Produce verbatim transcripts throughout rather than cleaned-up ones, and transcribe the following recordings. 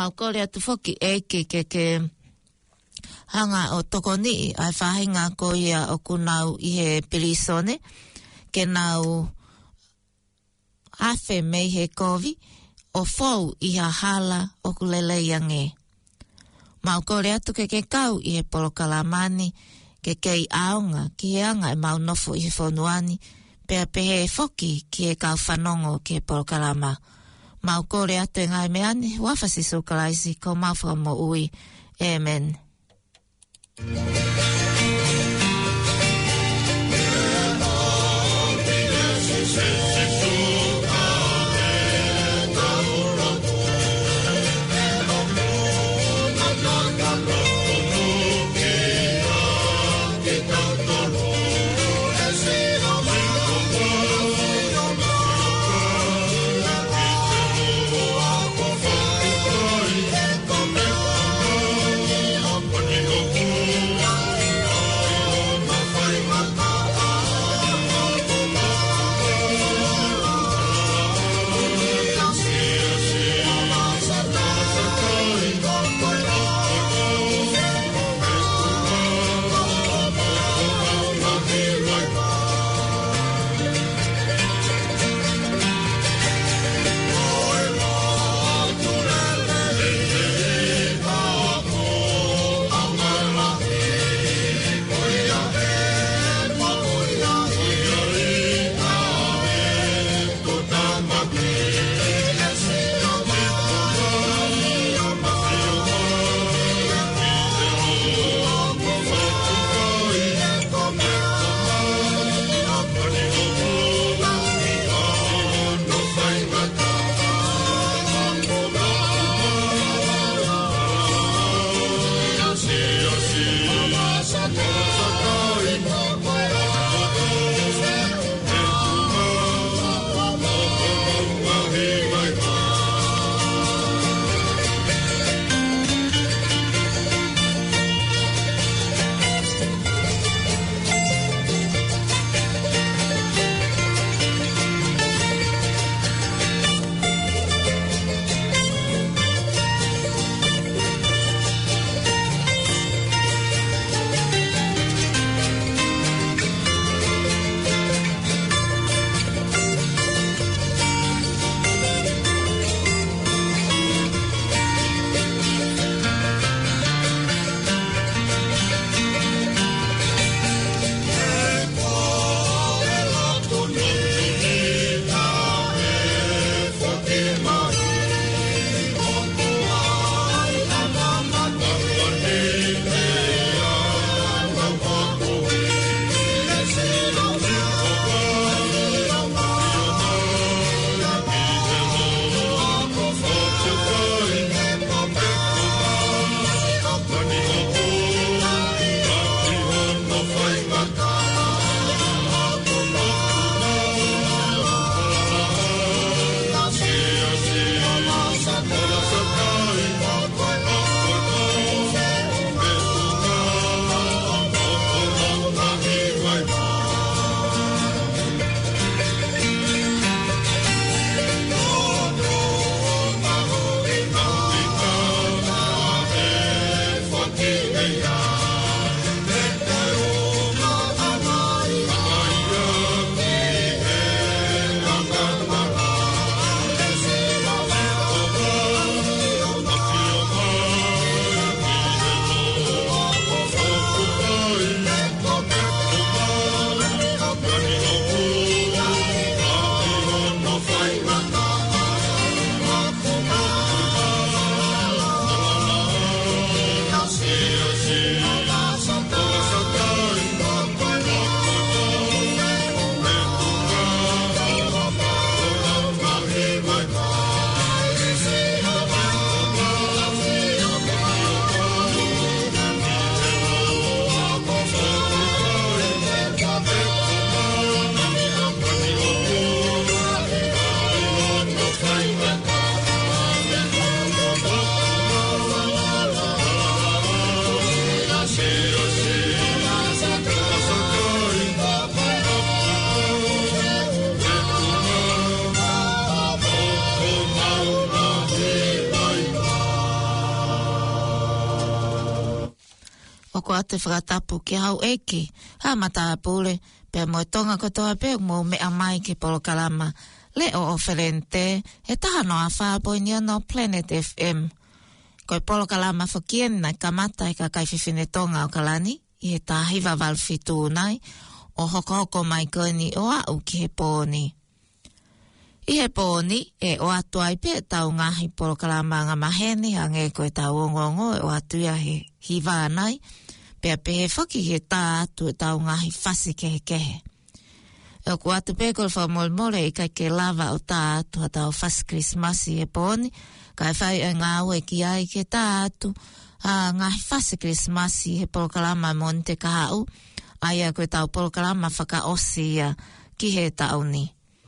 maukore atu foki e ke ke ke hanga o tokoni ai whahinga ko ia o kunau i he pirisone ke nau awhe mei he kovi o fau i ha hala o kulele iange. Maukore atu ke ke kau i he polokalamani ke kei aonga ki he anga e mau nofo i he whonuani pea pehe foki ki he kau whanongo ki he polokalama. Maukore atu e ngai meani wafasi sukalaisi ko mawha mo ui. Amen. Thank you. ko ate whakatapu ki hau eke. Ha mata pule, pe mo tonga kotoa pe mo me amai ki Polokalama. Le o oferente, e taha no a whāpoi ni no Planet F M. Ko Polokalama whakien nai kamata e ka kai whiwhine tonga o kalani, i he tāhiwa walwhitu nai, o hoko hoko mai koni o au ki he pōni. I he pōni, e o atu ai pe tau ngahi Polokalama ngā maheni, hange koe tau ongongo e o atu ia he hiwa nai, pea pe he whaki he tā atu e tau ngahi whasi kehe kehe. E o ku atu pe koe wha mole i kai ke lava o tā atu a tau whasi Krismasi he pōni, kai whai e ngā ue ki ai ke tā atu, a ngahi whasi Krismasi he Polokalama mo te kahau, ai a koe tau Polokalama whaka osi ia ki he tau ni.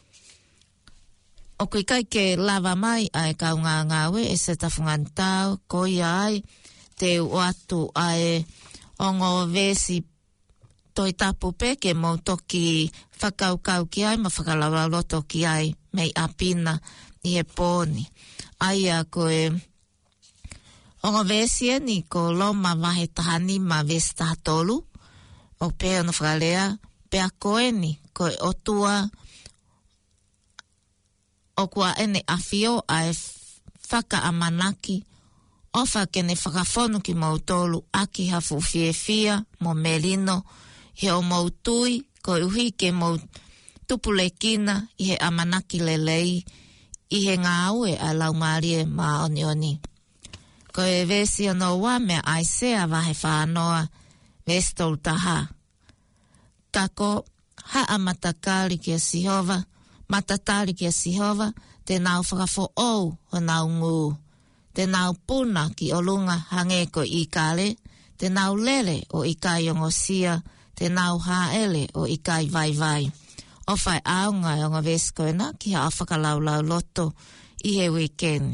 O kui kai ke lava mai ai kau ngā ngāwe e se tafungan tau, ko ia ai te o atu ai ongo vesi toi tapu pe ke mo toki whakaukau ki ai, ma whakalawaloto ki ai mei apina i he pōni. Ai a koe ongo vesi e ni ko loma wahe tahani ma vesi tahatolu, o pe ono whakalea, pe a koe ni koe otua o kua ene awhio ai whaka amanaki, o whakene whakawhonu ki mautolu aki hafu whiewhia mo merino, he o mautui ko uhi ke mau tupulekina i he amanaki lelei, i he ngā ue a laumarie ma oni oni. Ko e vesi ono wa mea aisea wahe whanoa vestol taha. Kako ha amatakari ki a Sihova, matatari ki a Sihova, te nau whakafo ou o nau ngū. Te nau puna ki o lunga hange ko i kale, te nau lele o i kai ongosia, te nau haele o i kai vai vai. O whai aunga e onga veskoena ki ha awhakalau lau loto i he weekend.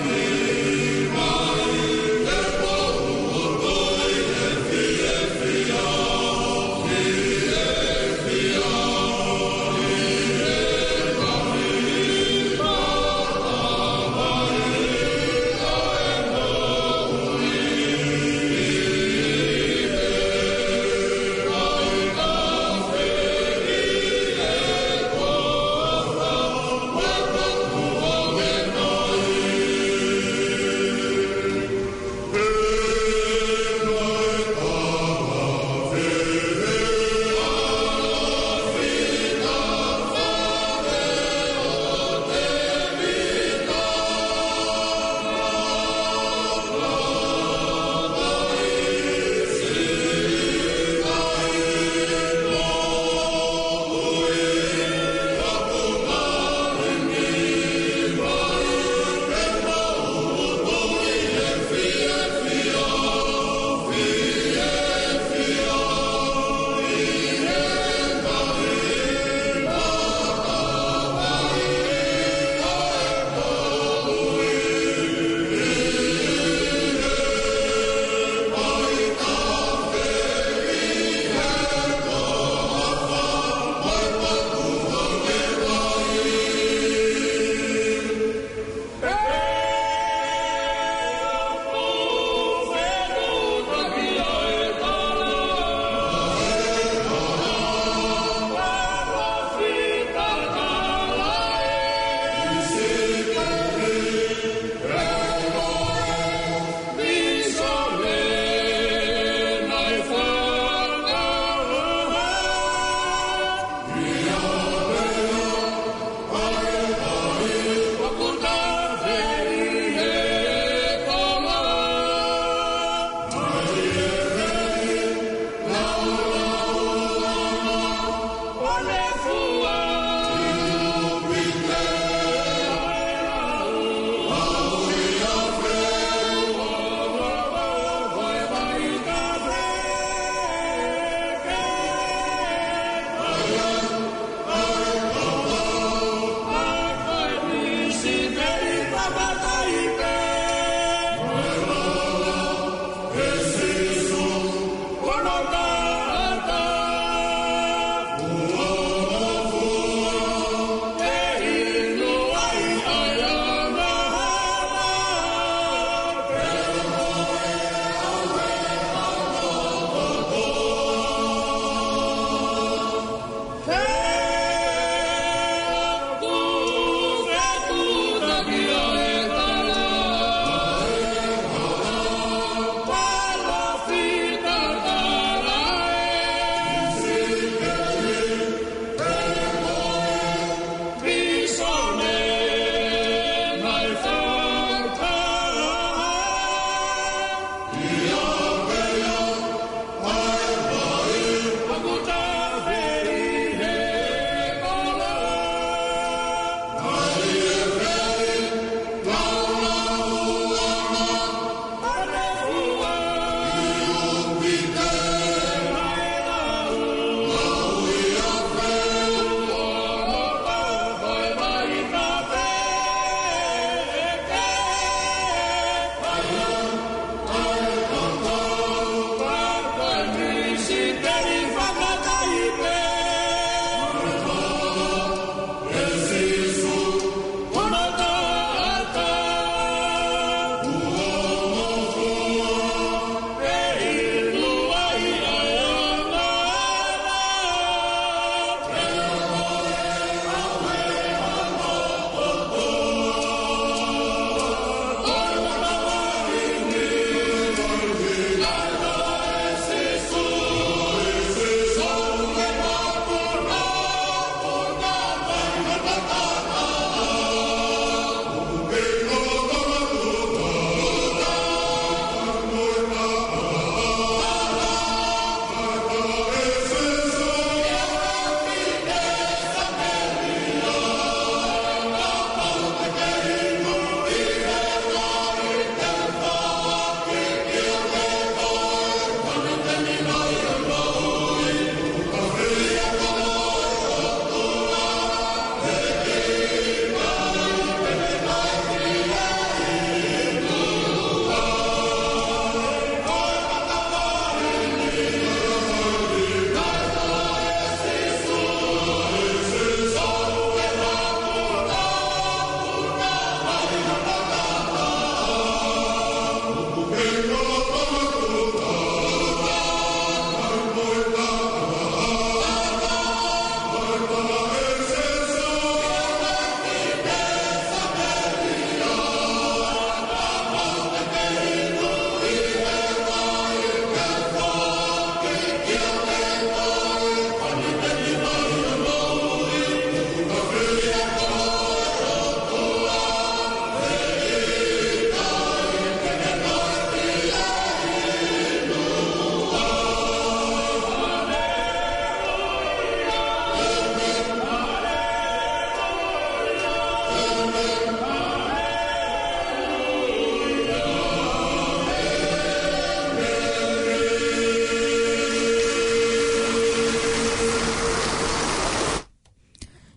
Yeah.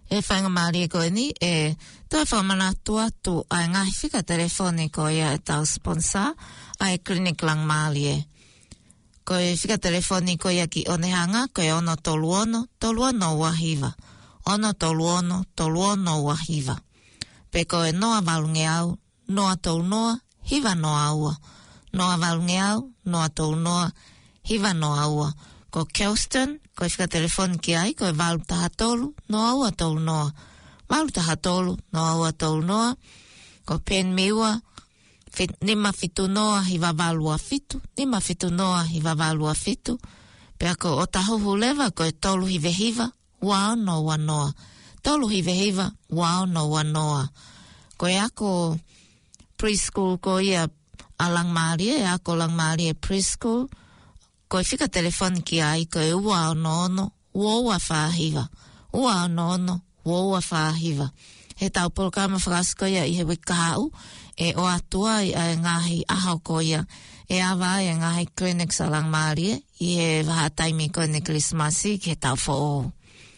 e whainga maari koe ni, e toi whamana tua tu ai ngahi whika telefoni ko ia e tau sponsor, ai Clinic Lang Maali e. Koe whika telefoni ko ia ki onehanga, koe ono tolu ono, tolu ono wahiva. Ono tolu ono, tolu ono wahiva. Pe koe noa valunge au, noa tolu noa, hiva noa ua. Noa valunge au, noa tolu noa, hiva noa ua. Ko Kelston, koe whika telefoni ki ai, koe valu taha tolu, noa ua tolu noa. Valu taha tolu, noa ua tolu noa. Ko Pen Miwa, fit, nima fitu noa, hiva valua fitu. Nima fitu noa, hiva valua fitu. Pea ko o tahuhu leva, koe tolu hive hiva, wao no wanoa. Tolu hive hiva, wao no wanoa. Koe ako preschool ko ia a Lang Maali e, ako Lang Maali e preschool. Koe whika telefoni ki ai, koe ua ono ono, ua ua whahiva. Ua ono ono, ua ua whahiva. He tau polokama whakasko ia i he wikahau, e o atua i a ngahi ahau ko ia, e awa e ngahi clinics a Lang Maali e, i he waha taimi koe ne Christmasi ki he tau whoo.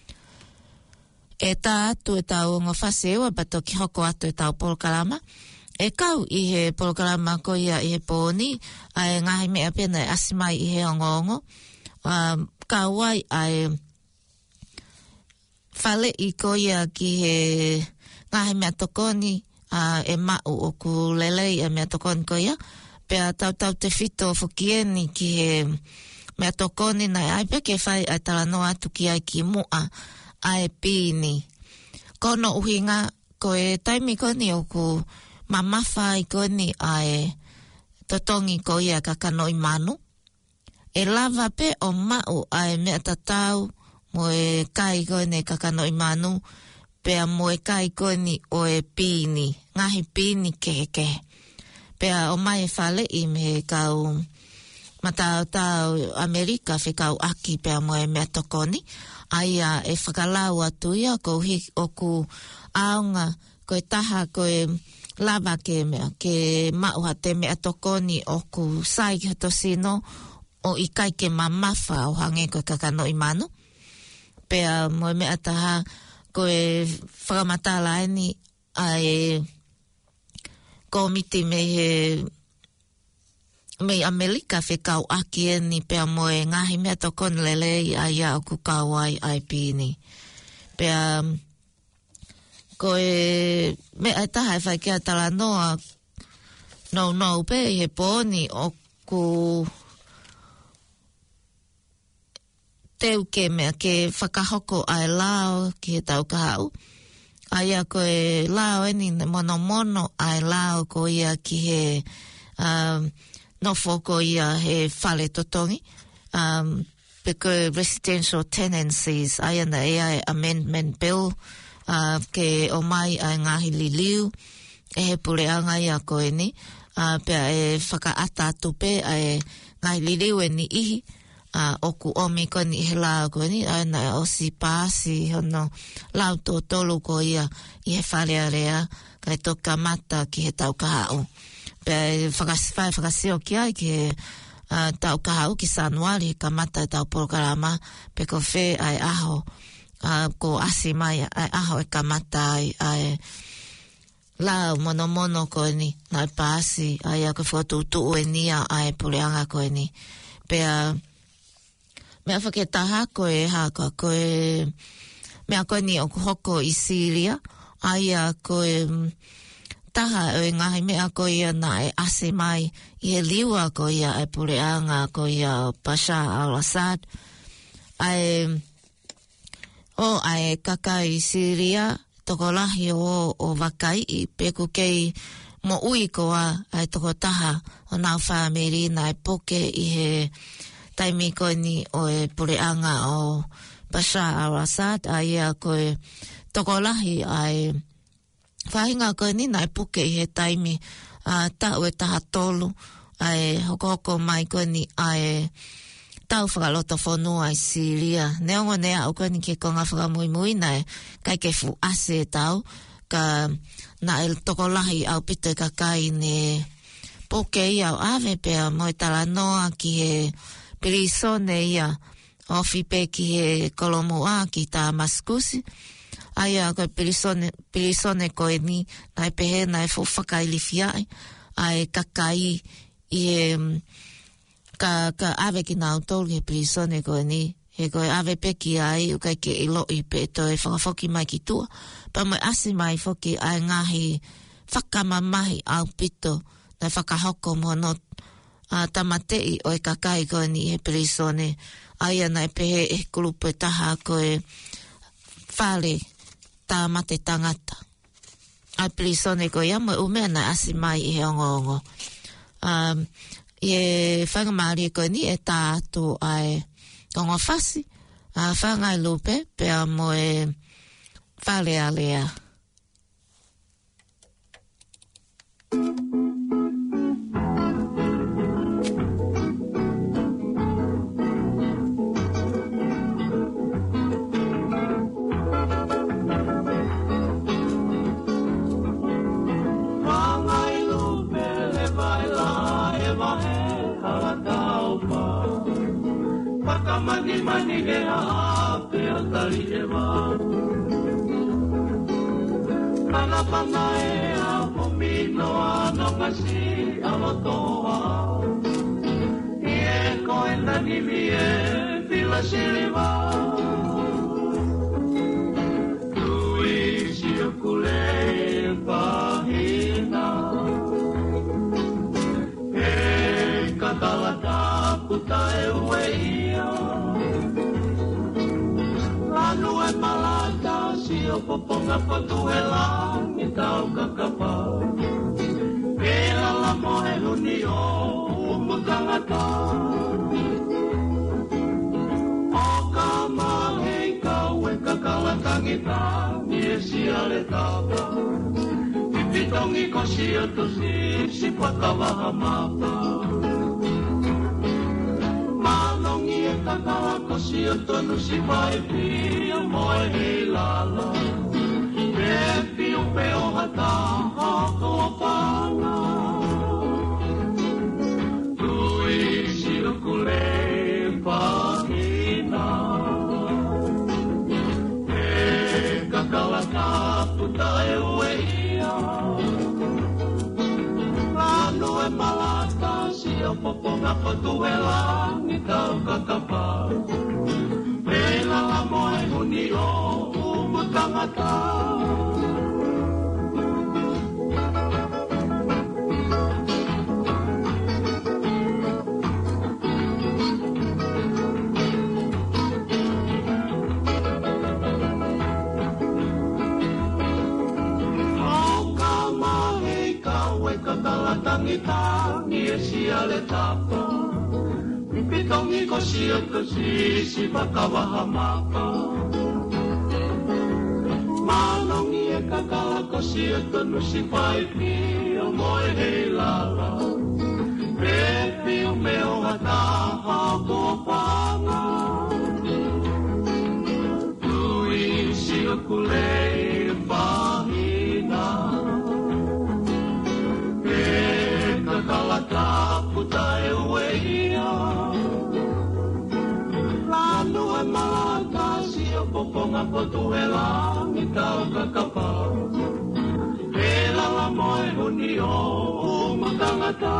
E tā atu e tau ngofase ewa, bato ki hoko atu e tau polokalama. E kau i he polokalama ko ia i he pōni, ai ngahi mea pena e asimai i he ongo-ongo. Um, kau ai ai whale i ko ia ki he ngahi mea tokoni uh, e mau o ku lelei e mea tokoni ko ia. Pea tau tau te whito whukieni ki he mea tokoni nai ai pe ke whai ai talano atu ki ai ki mua ai pini. Kono uhinga ko e taimi koni o ku mamawha i koni ai totongi ko ia kakanoi manu. E lava pe o mau ai mea tatau mo e kai koni kakanoi manu. Pea mo e kai koni o e pini. Ngahi pini keke. Pea o mai e whale i me kau matau tau Amerika whi kau aki pea mo e mea tokoni. Aia e whakalau atu ia ko hi o ku aonga ko e taha ko e lava ke mea, ke mauha te mea tokoni o ku sai ki hato sino o i kai ke mamawha o hange ko kakano i manu. Pea mo mea taha ko e whakamatala eni a e komiti me he me Amerika whi kau aki eni pea mo e ngahi mea tokoni lelei a ia o ku kau ai ai pini. Pea ko e me ai taha e whai kia tala noa no no pe he pōni o ku teu ke mea ke whakahoko ai lao ki he tau kahau. Aia ko e lao eni mono mono ai lao ko ia ki he um, nofo ko ia he whale totongi. Um, because residential tenancies aia na E I amendment bill Uh, ke o mai ai ngahi liliu e he pureanga ia koe ni uh, pea e whakaata atu pe e ngahi liliu e ni ihi uh, oku omi koe ni he lao koe ni ai na o si pāsi hono lau tō tolu ko ia i he wharea rea kai toka mata ki he tau kahau pea e whakasifai whakasio ki ai ki he uh, tau kahau ki Sanuari he kamata e tau porokarama pe ko whe ai aho Uh, ko asi mai ai aho e kamata ai ai lau mono mono ko ni nai pasi ai a ko foto tu e nia ai puleanga ko ni pea mea whaketaha ko e haka ko e mea ko ni o hoko i Syria ai a ko e taha e ngahi mea ko ia na e asi mai i he liwa ko ia ai puleanga ko ia Bashar al-Assad ai o ai kaka i Syria, toko lahi o, o wakai i peku kei mo ui koa ai toko taha o nau whaamiri na e poke i he taimi koe ni o e pureanga o Bashar al-Assad ai a koe toko lahi ai whahinga koe ni na e poke i he taimi uh, tau e taha tolu ai hoko hoko mai koe ni ai tau whakaloto whanua i Syria. Neongo nea au koe ni ke konga whakamui mui nei, kai ke fu ase tau, ka na el toko lahi au pito ka kai ne poke ia au ave pea mo e tala noa ki he pirisone ia ofi pe ki he kolomoa ki ta maskusi. Aia koe pilisone, pilisone koe ni, nai pehe nai fo whakailifiai, ai kakai i e, ka, ka ave ki nau tolu he pilisone koe ni, he koe ave peki ai, ukai ke ilo i pe to e whakafoki mai ki tua, pa mai asi mai foki ai ngahi whakamamahi au pito, nai whakahoko mo no uh, tamatei o e kakai koe ni he pilisone, aia nai pehe e kulupe taha koe whare tā mate tangata. Ai pilisone ko ia mo umea na asi mai i he ongo ongo. Um, I e whangamari ko ni e tā atu ai ongo whasi. A uh, whangai lupe pea mo e whalea lea. Mani mani e a pe a tari e wa Nana pana e a pomino a no kasi a lotoa I e koe nani mi e vila siriwa Tui si o kule pahina E katalata puta e ueia Lanu e malata si o poponga potu e langi tau kakapa E la la moe huni o umutangata O ka mahe kau e kakalatangita Ni e si ale tapa Pipitongi ko si o tosi si pakawaha mapa Manongi e kakala ko si o tonu si vai pi o moe hei lala E pi o pe o hata hako o panga Tui si o kule pahina E kakala ka puta e ue ia Lanu e malata si o poponga potu e langi tau kakapa E la la moe huni o umutangata O ka mahe kau e kakalatangita Ni e si ale tapa Pitongi ko si o kasi si pakawaha mapa Manongi e kakala ko si o tonu si paipi o moe hei lala Pepi o meo hata hako panga Tui si o kulei pahina E kakala ka puta e ueia Lanu e malata si o poponga potu e langi tau kakapa E la la moe huni o umutangata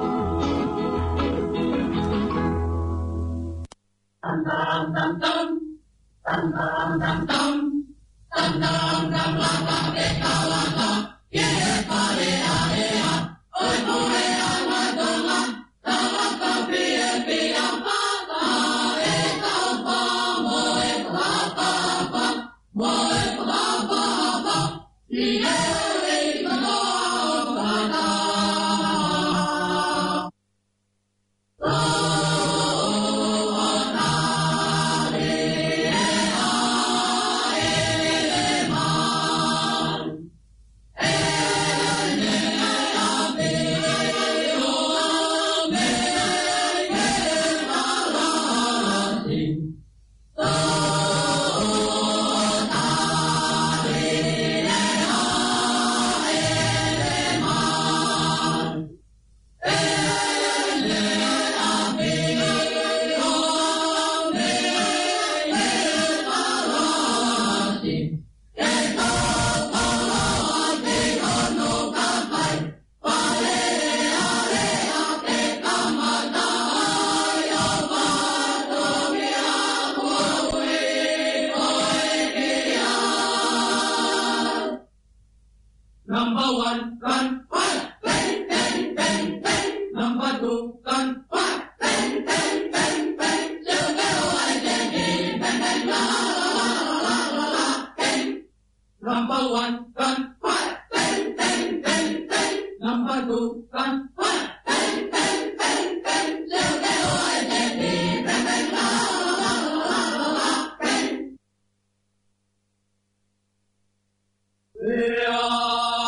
Tam tam tam tam Tam tam tam tam Tam tam tam la la e kalata Ye e pare a e a Oi pure a la dola Talaka pi e pi a pata E kalpa moe papa Moe papa I e e kano pata Number one, gun, fire, bang, bang, bang, bang. Number two, gun, fire, bang, bang, bang, bang. Still go I bang, bang, bang, la, la, la, la, la, bang. Number one, gun, fire, bang, bang, bang, bang. Number two, gun, fire, bang, bang, bang, bang. Still go I bang, bang, bang, la, la, la, la, la, bang. Yeah.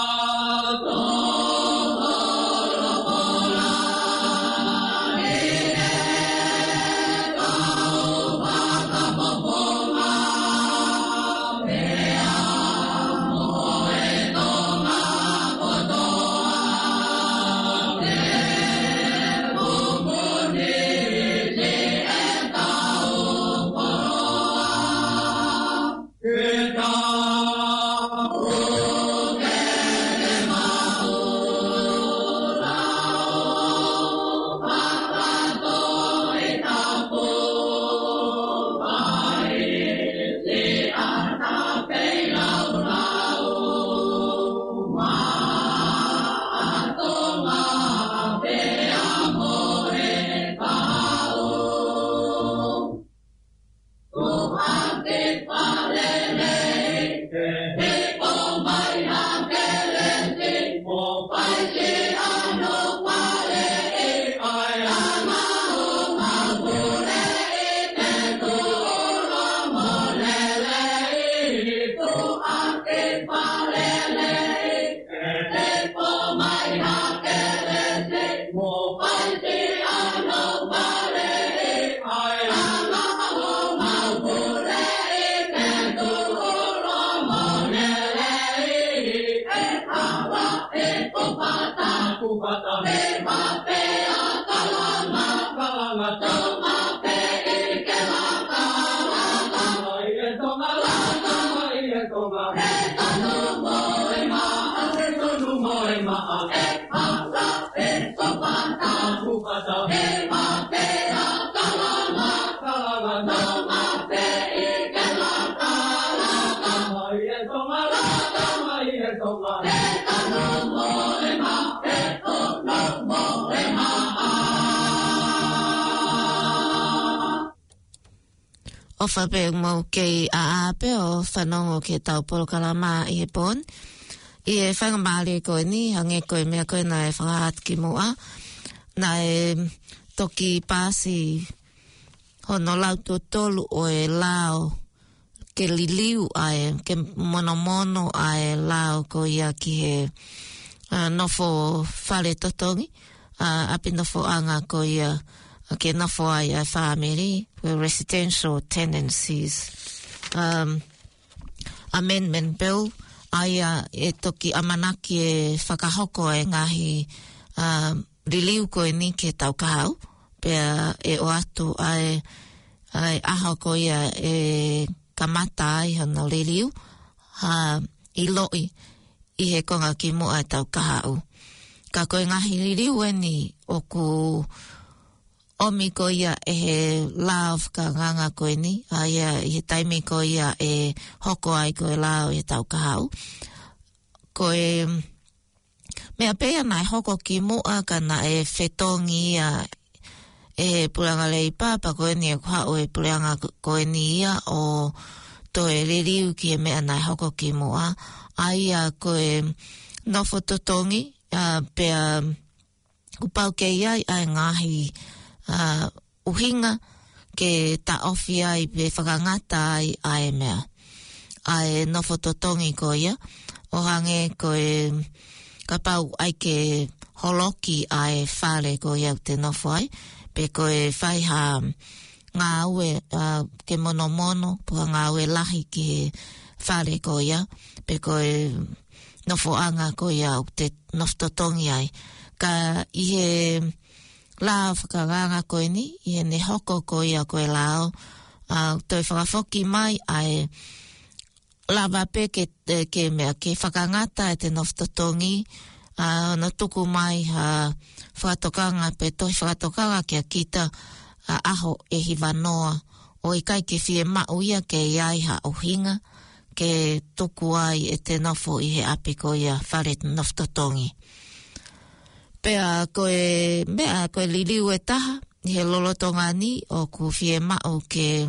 O whape mo kei a ape o whanongo ke tau polokalama i he pon. I e whangamari koe ni, hange koe mea koe na e whakahat ki mua. Na e toki pāsi hono lauto tolu o e lao ke liliu ai, ke mono mono ai lao ko ia ki he uh, nofo whare totongi. Uh, api nofo anga ko ia ke nofo ai ai whamiri, residential tenancies. Um, amendment bill, aia e toki amanaki e whakahoko e ngahi um, riliu koe ni ke tau kahau, pea e o atu ai, ai aho ko ia e kamata ai hana riliu, ha i loi i he konga ki mua e tau kahau. Ka koe ngahi riliu e ni o ku omi ko ia e he love ka nganga koe ni, aia i he taimi ko ia e hoko ai koe lao e tau kahau. Koe mea pea nai hoko ki mua ka na e whetongi ia e puranga lei pāpa koe ni e kuhao e puranga koe ni ia o to e ririu ki e mea nai hoko ki mua. Aia koe nofo totongi, uh, pea upau ke iai ai ngahi Uh, uhinga ke ta ofi ai pe whakangata ai ai mea. Ai nofo totongi ko ia. O hange ko e kapau ai ke holoki ai whare ko ia te nofo ai. Pe ko e whaiha ngā ue uh, ke mono mono. Puka ngā ue lahi ke whare ko ia. Pe ko e nofo anga ko ia o te nofo totongi ai. Ka ihe lao whakaganga koe ni, i he ne hoko ko ia koe lao. Uh, toi whakafoki mai ai lava pe ke, ke mea ke whakangata e te noftotongi. Uh, no tuku mai ha uh, whakatokanga pe toi whakatokanga kia kita uh, aho e hi wanoa o i kai ke fie mau ia ke iai ha uhinga ke tuku ai e te nofo i he api ko ia whare noftotongi. Pea koe, mea koe liliu e taha, i he lolotonga ni o ku fie mao ke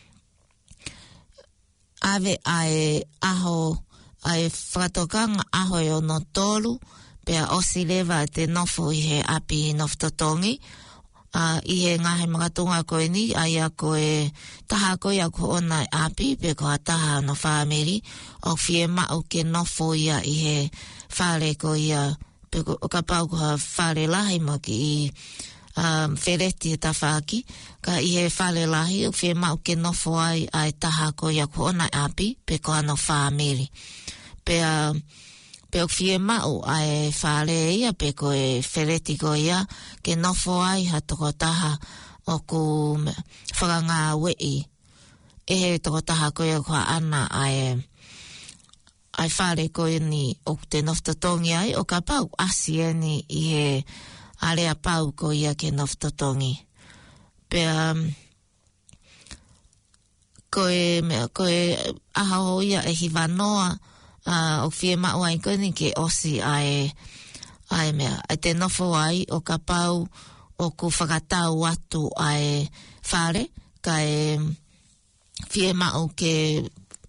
ave ai aho, ai whakatokanga aho e ono tolu, pea osi lewa te nofo i he api noftotongi. Uh, I he ngahe makatunga koe ni, ai a koe taha koe a ko ona e api, pe ko a taha no whamiri, o fie mao ke nofo ia i he whare ko ia, pe ko o ka pau ko ha whare lahi mo ki i um, whereti e tawhaki, ka i he whare lahi, o fie mao ke nofo ai ai taha koe a ko ona e api, pe ko ano whamiri. Pe a uh, Pe o fie mao ai whare ia pe koe whereti ko ia ke nofo ai ha toko taha o ku whakanga wei. E he toko taha koe kua ana ai ai whare koe ni o te noftotongi ai o ka pau asi e ni i he area pau ko ia ke noftotongi. Pe um, koe, koe aho ia e hiwanoa Uh, o fie mao ai koni ke osi ai ai mea ai te nofo ai o ka pau o ku whakatau atu ai whare ka e fie mao ke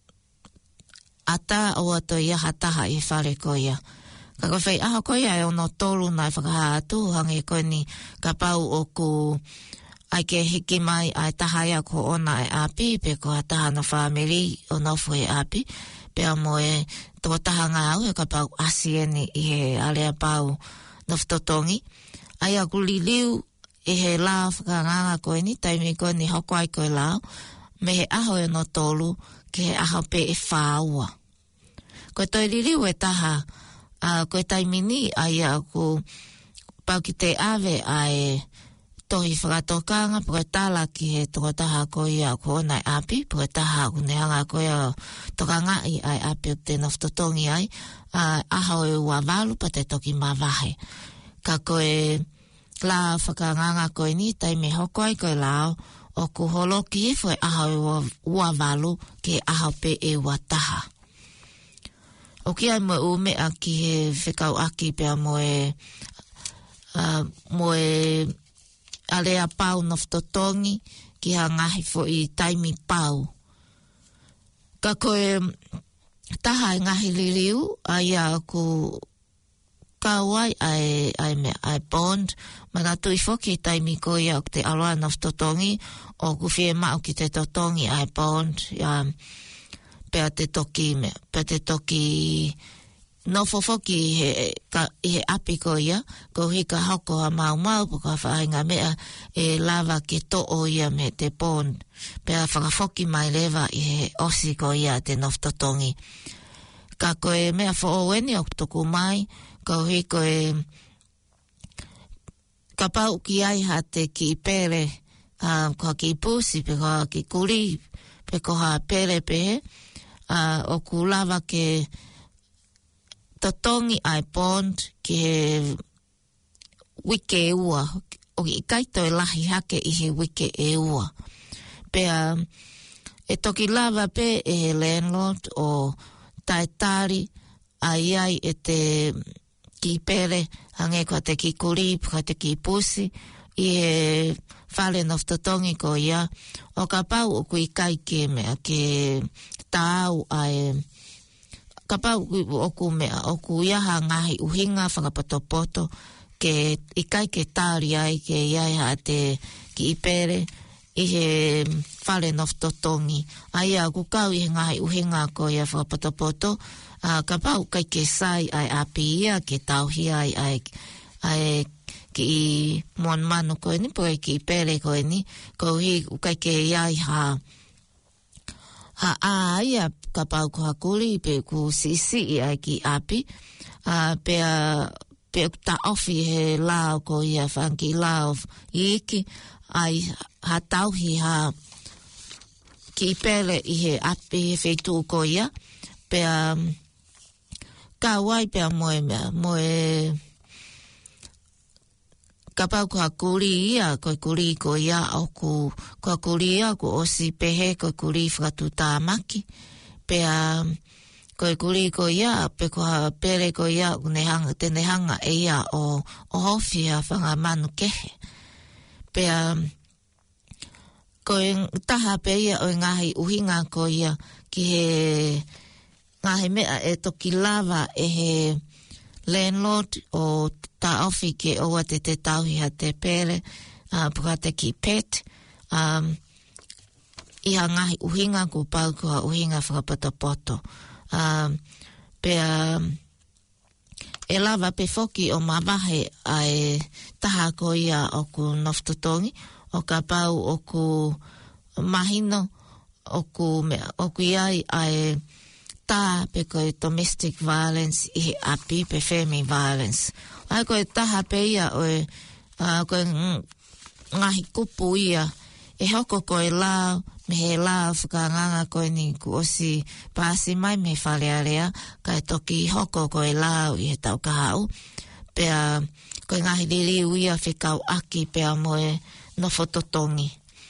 ata o ato ia hataha i whare ko ia ka koe whai aho ko ia e ono tolu nai whakaha atu hangi koni ka pau o ku ai ke hiki mai ai tahaya ko ona e api pe ko hataha no whamiri o nofo e api pea moe toko tahanga au e ka pau asieni i he alea pau noftotongi. Ai a kuliliu i he lao whakanganga koe ni, taimi koe ni hoko ai koe lao, me he aho e no tolu ke he aho pe e whaua. Koe toi liliu e taha, uh, koe taimi ni ai a ku pau ki te ave ai tohi whakatokanga, puke tala ki he toko taha ko ia ko onai api, puke taha ku neanga ko ia toka ngai ai api o te noftotongi ai, uh, aho e ua walu pa te toki mawahe. Ka koe la whakanganga koe ni, taime hoko ai koe lao, o ku holo ki he fwe aho e ua, ua walu ke aho pe e ua taha. O ki ai moe ume a ki he whekau aki pea moe, uh, moe alea pau noftotongi ki ha ngahi fo i taimi pau. Ka koe taha e ngahi liliu ai a ku kauai ai, ai, me, ai bond mana tui fo ki taimi ko ia o te aloa noftotongi o ku fie mao ki te totongi ai bond um, pea te toki me, pea te toki no fofoki he, ka, he api ko ia, ko hika hoko ha mau mau, po ka whainga mea e lava ke to o ia me te pond. Pea whakafoki mai lewa i he osi ko ia te noftotongi. Ka koe mea fo o weni o toku mai, ko hiko e ka pau ki ai ha te ki pere, uh, ko ki pusi, pe ko ki kuri, pe ko ha pere pe, uh, o ku lava ke totongi ai pond ki he wike e ua. O ki kaito e lahi hake i he wike e ua. Pea e toki lava pe e he landlord o taetari ai ai e te ki pere hange kua te ki kuri, kua te ki pusi i he whale noftotongi ko ia. O ka pau o kui kai ke mea ke tāu ai ka pau o ku mea, o ku iaha ngahi uhinga whakapoto ke ikai ke tāri ai ke iai ha te ki ipere i he whare noftotongi. Ai a ku kau i he ngahi uhinga ko ia whakapoto uh, ka pau kai ke sai ai api ia ke tauhi ai ai, ai ki i mon manu koe ni, po ki ipere koe ni, ko hi kai ke iai ha ha a ia ka pau ko hakuri pe ku sisi i ai ki api uh, pe a pe ta ofi he lao ko ia whanki lao i iki ai ha tauhi ha ki pere i he api he whetu ko ia pe a um, ka wai pe a moe mea moe ka pau ko hakuri ia ko kuri ko ia o ku ko hakuri ia ko osi pehe ko kuri whakatu tāmaki Pea koe kuri ko ia, pe ko ha pere ko ia, kune hanga, tene hanga e ia o, o hofi a whanga manu kehe. Pea koe taha pe ia o ngahi uhinga ko ia, ki he ngahi mea e toki lava e he landlord o ta ofi ke oa te te tauhiha te pere, uh, puka te ki pet, um, iha ngahi uhinga ko pau ko ha uhinga whakapoto-poto. Um, pea e lava pe foki o mawahe ai taha ko ia o ku noftotongi, o ka pau o ku mahino, o ku, mea, o ku iai ai tā pe koe domestic violence i api pe family violence. Ai koe taha pe ia oe uh, koe ngahi kupu ia e hoko koe lao, me he lao whakanganga koe ni ku osi pāsi mai me whalearea, kai toki hoko koe lao i he tau kahau. Pea koe ngahi liriu ia whikau aki pea moe no fototongi.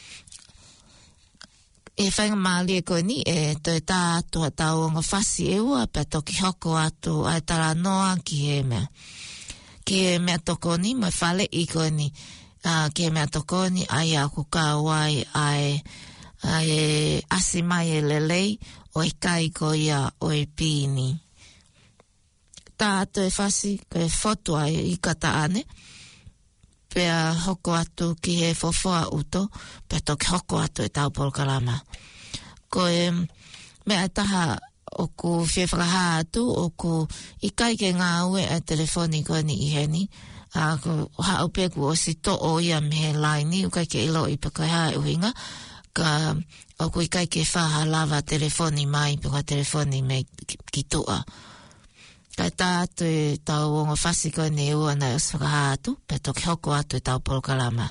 E whainga maali e koe ni e toi tā atu a tau o ngā whasi e ua pe toki hoko atu ai tara noa ki he mea. Ki he mea toko ni mai whale i koe ni uh, ki he mea toko ni ai a kuka wai ai, ai asi mai e lelei o e kai ko ia o e pini. Tā atu e whasi koe fotu ai i kata ane. Pea hoko atu ki he fofoa uto, pea toki hoko atu e tau Polokalama. Ko e mea taha o ku whiwhakaha atu, o ku i kai ke ngā ue a telefoni koe ni i heni, a ku hao pia ku o si to o ia me he laini, u kai ke ilo i pakai hae uhinga, ka o ku i kai ke whaha lava telefoni mai, pia telefoni me ki tua. Kai tā atu e tau o ngā whasi koe ne ua nei o whakaha atu, pe toki hoko atu e tau Polokalama.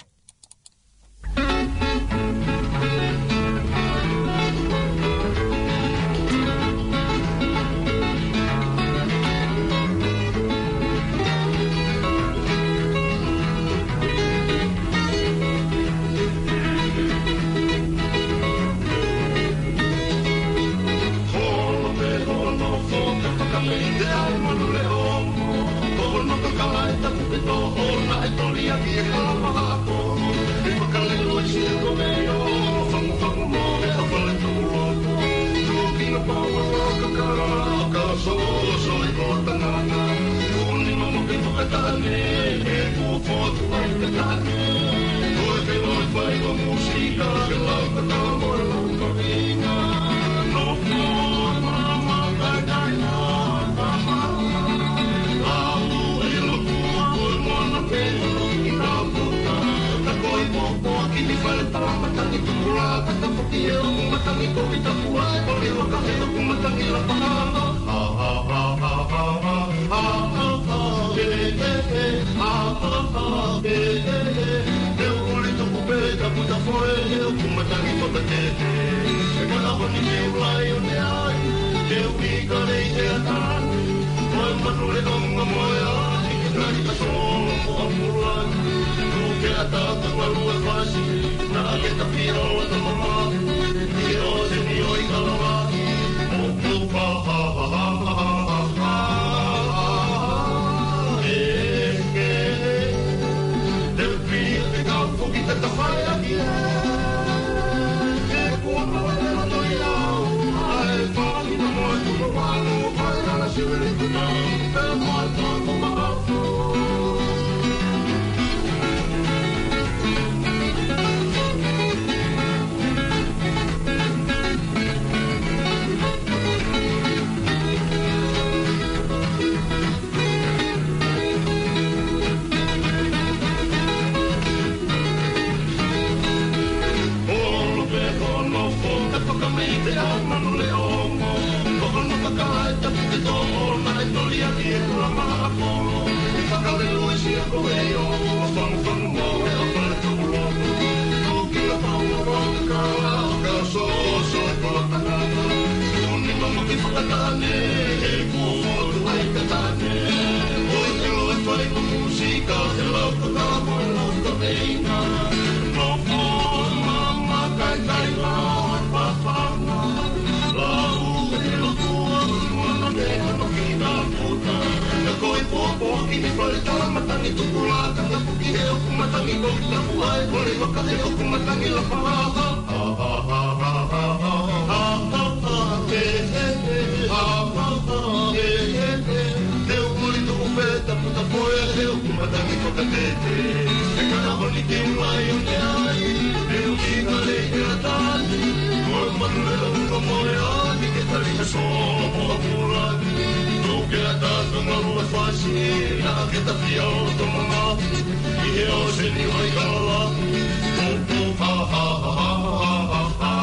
ni flore tala matangi tukula kanga puki he o kumatangi ko kita puai kore waka he o kumatangi la paraha ha ha ha ha ha ha ha ha he he he ha ha ha he he he te ukuri tu upeta puta poe he o kumatangi ko katete e kana honi te mai o te ai e o kika le ke atani ko manue o ko moe ani ke tali ka so o purani ke atatu ngaru e whasi na ke tapia o to mama i he o se ni oi kala o po ha ha ha ha ha ha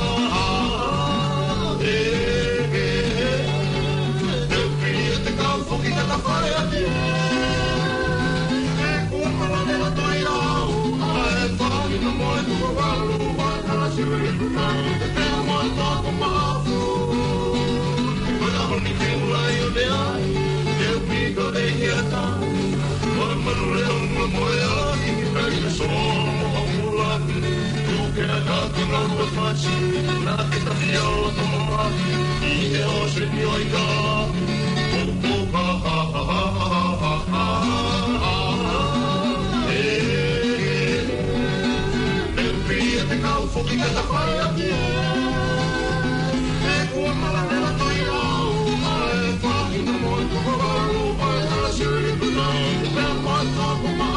e e te pia te kau foki te ta whare ati e kua mana la toi rau a e whani na moe tuka waru a kara siwe i kuna te te moe tako mafu ni te ulai o te ai te upiko e hiata ora manu leo mua moe ai ki kai na so mo amulani tu ke a katu na ua whachi na ke tawhia o to mama i he o se ni oi ka o po ha ha ha ha ha ha ha e te pia te kau foki ka ta whare ati e kua malanela toi rau no more to go I ask you to know that my top of my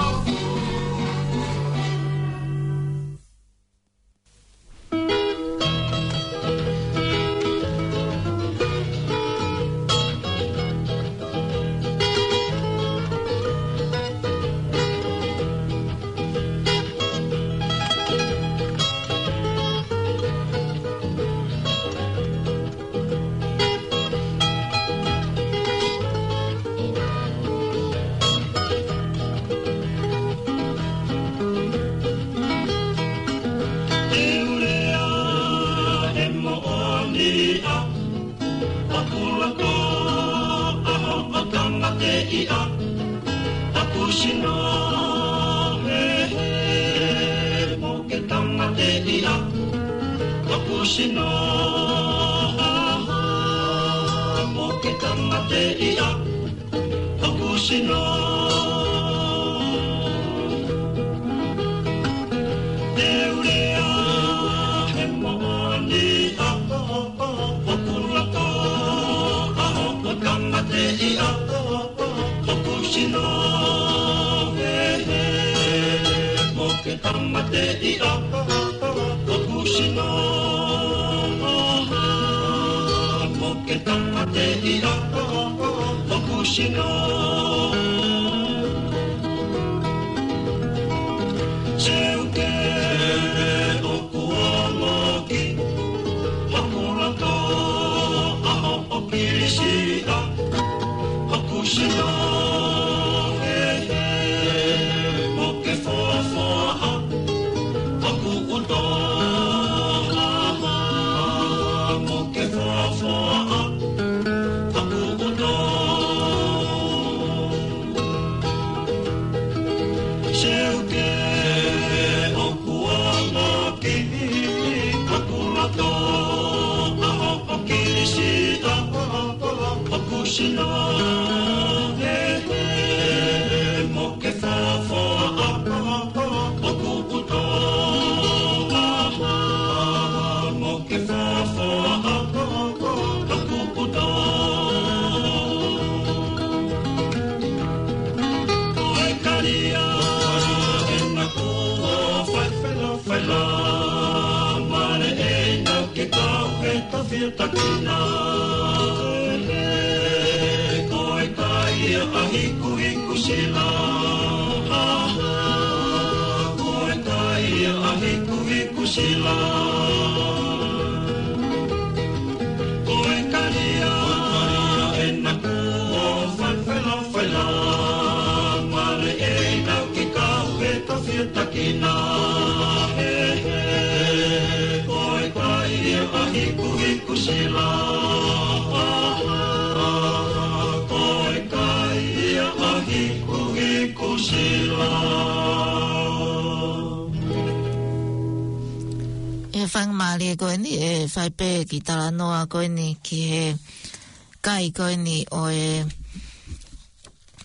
whang maari koe ni e whai pē ki tala noa koe ni ki he kai koe ni o e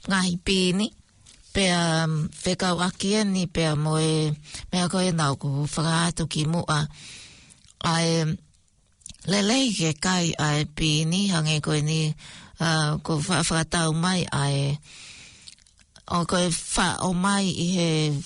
ngahi pini, pea whekau akia ni pea moe, mea koe nau ku whakaatu ki mua. Ai lelei ke kai ai pini, hange koe ni uh, ko whakatau mai ai, o koe wha o mai i he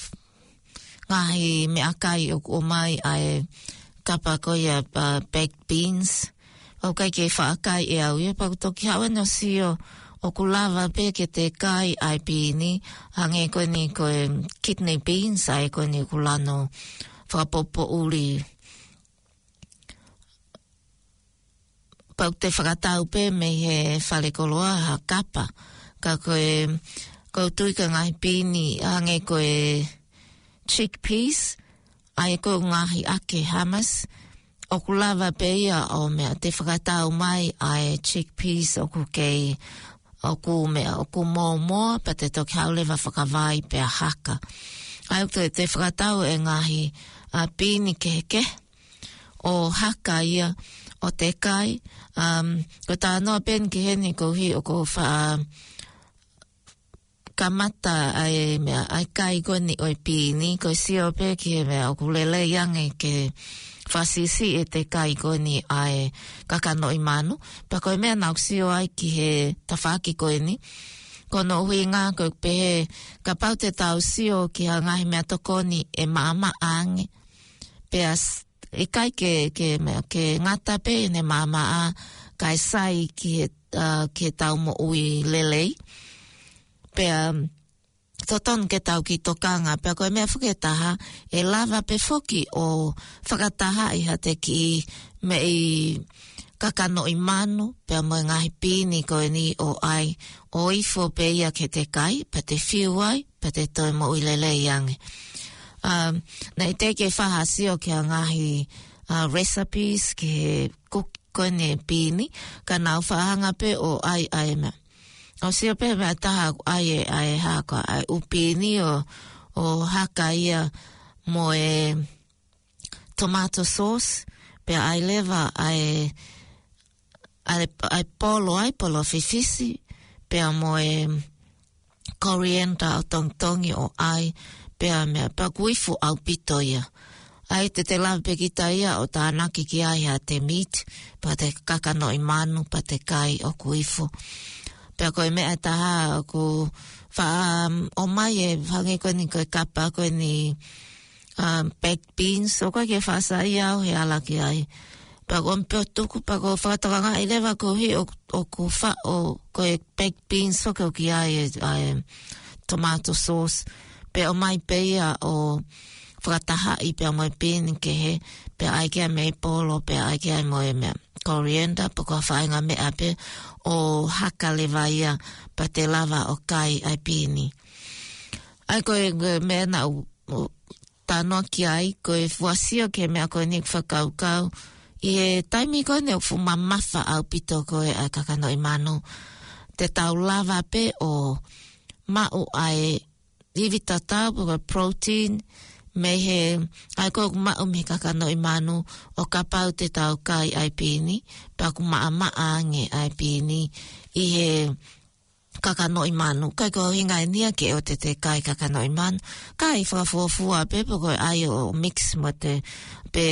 ngahi mea kai o, o mai ai kapa koe a uh, baked beans. O kai ke whaakai e au, e pa toki hawa no sio o kulava pe ke te kai ai pini, hange koe ni koe kidney beans ai koe ni kulano whakapopo uri. Pau te whakatau pe me he whale koloa ha kapa, ka koe koe tuika ngai pini, hange koe chickpeas, ai koe ngahi ake hamas, o kulava pe ia o mea te whakatau mai ai chickpeas o ku kei o ku mea o ku mō moa pa te toki haulewa whakawai pe a haka. Ai o te, te whakatau e ngahi a pini keke o haka ia o te kai. Um, ko tā noa pen ki heni ko hi o ko wha kamata ai mea ai kai koni o pini ko sio pe ki he mea o kulele yange ke whasisi e te kai koni ai kakano i manu. Pa koe mea nau sio ai ki he tawhaki koe ni. Kono hui ngā koe pehe ka pau te tau sio ki ha ngahi mea tokoni e maama ange. Pea e kai ke, ke, mea, ke ngata pe ne maama a kai sai ki he, uh, ki he tau mo ui lelei. Pea toton ke tau ki tokanga, pea koe mea whuketaha e lava pe foki o whakataha i ha te ki me i kakano i manu, pea mo ngahi pini koe ni o ai o ifo pe ia ke te kai, pa te whiu ai, pa te toi mo i lelei ange. Um, nei te ke whahasio ki a ngahi uh, recipes ke koe ne pini, ka nau whahanga pe o ai ai mea. O sio pe mea taha ai e ai haka ai upini o, o haka ia mo e tomato sauce, pe ai leva ai, ai, ai polo ai, polo fifisi, pe mo e coriander o tongtongi o ai, pe mea pa kuifu au pito ia. Ai te te lawe pekita ia o tānaki ki ai ha te meat, pa te kakano i manu, pa te kai o kuifu. Pea koe mea taha ko wha um, o mai e hange koe ni koe kapa koe ni um, baked beans o koe ke whasai au he ala ki ai. Pea koe mpeo tuku pa koe whakatawanga i lewa ko hi o, o ko wha o koe baked beans o koe ki ai e ai, tomato sauce. Pea o mai peia o whakataha i pea moe pēni ke he, pea ai kia mei polo, pea ai kia moe mea coriander, pa kua whainga mea pe o haka lewa ia pa te lava o kai ai pēni. Ai koe mea na tānoa ki ai, koe fuasio ke mea koe nik whakaukau, i he taimi koe ne ufu mamafa au pito koe ai kakano i manu. Te tau lava pe o mau ai iwita tau, pa protein, me he, ai koe kumau me kakano i manu, o ka pau te tau kai ai pini, pa kumaa maange ai pini, i he kakano i manu. Kai koe hinga e nia ke o te te kai kakano i manu. Kai whakafuafua pe, pa koe ai o mix mo te, pe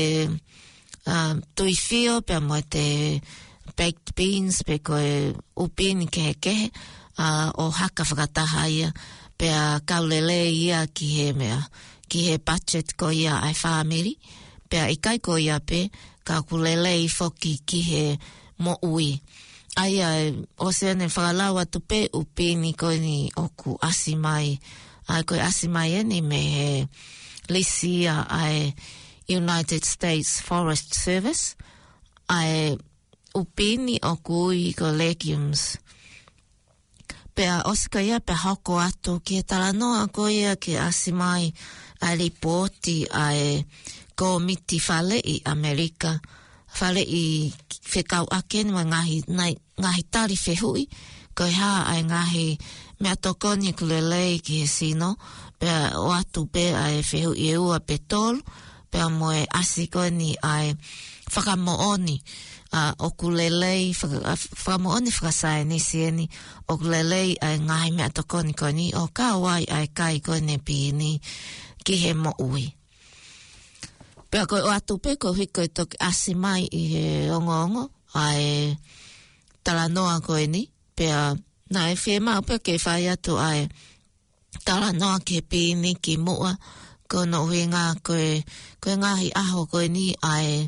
um, tui fio, pe mo te baked beans, pe koe upini kehe kehe, uh, o haka whakataha ia, pe a kaulele ia ki he mea, ki he budget ko ia ai whaamiri, pea i kai ko ia pe, ka kulele i foki ki he mo ui. Ai ai, o se ane whakalau atu pe, upini ko ni oku asimai, ai koe asimai eni me he lisia ai United States Forest Service, ai upini oku i ko legumes. Pea osika ia pe hako atu ki e talanoa ko ia ki asimai ai ripoti ai ko miti whale i Amerika. Whale i whekau ake ni ngahi, ngahi tari whehui. Ko ha ai ngahi mea tokoni kulelei ki he sino. Pea o atu pe ai whehui e ua pe tolu. Pea moe asiko ni ai whakamooni a uh, okulelei whakamooni whakasae nisi eni okulelei ai ngai mea tokoni koni o kawai ai kai kone pini ki he mo ui. Pea koe o atu pe ko hiko i toki asi mai i he ongo ongo ai talanoa koe ni. Pea na e whie mau pe ke whai atu ai talanoa ke pini ki mua ko no hui ngā koe koe ngahi aho koe ni ai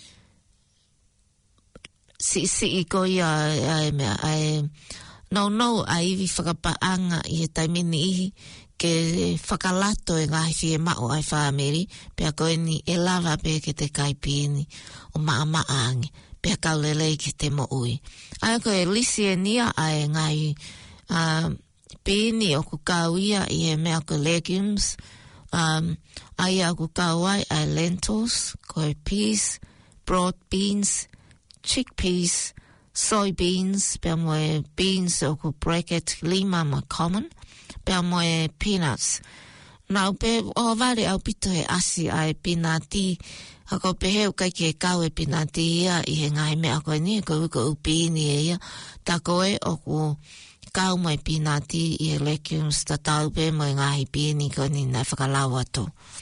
si si i koe ai ai mea ai no no ai iwi whakapaanga i he taimini ihi ke whakalato e ngahi whie mao ai whaameri pea koe ni e lava pe ke te kaipini o maa maangi pea kaulelei ki te mo ui. Ai koe lisi e nia ai ngahi uh, pini o ku kauia i he mea ko legumes um, ai a ku kauai ai lentils, koe peas, broad beans, chickpeas, soybeans, pea moe beans o ku bracket lima ma common, pea moe peanuts. Nau pe o vare au pito he asi ai pinati, hako peheu kai ke kau e pinati ia i he ngai mea koe ni, koe uko upini e ia, ta koe o ku kau mai pinati i he legumes, ta tau pe moe ngahi pini koe ni nai whakalau atu.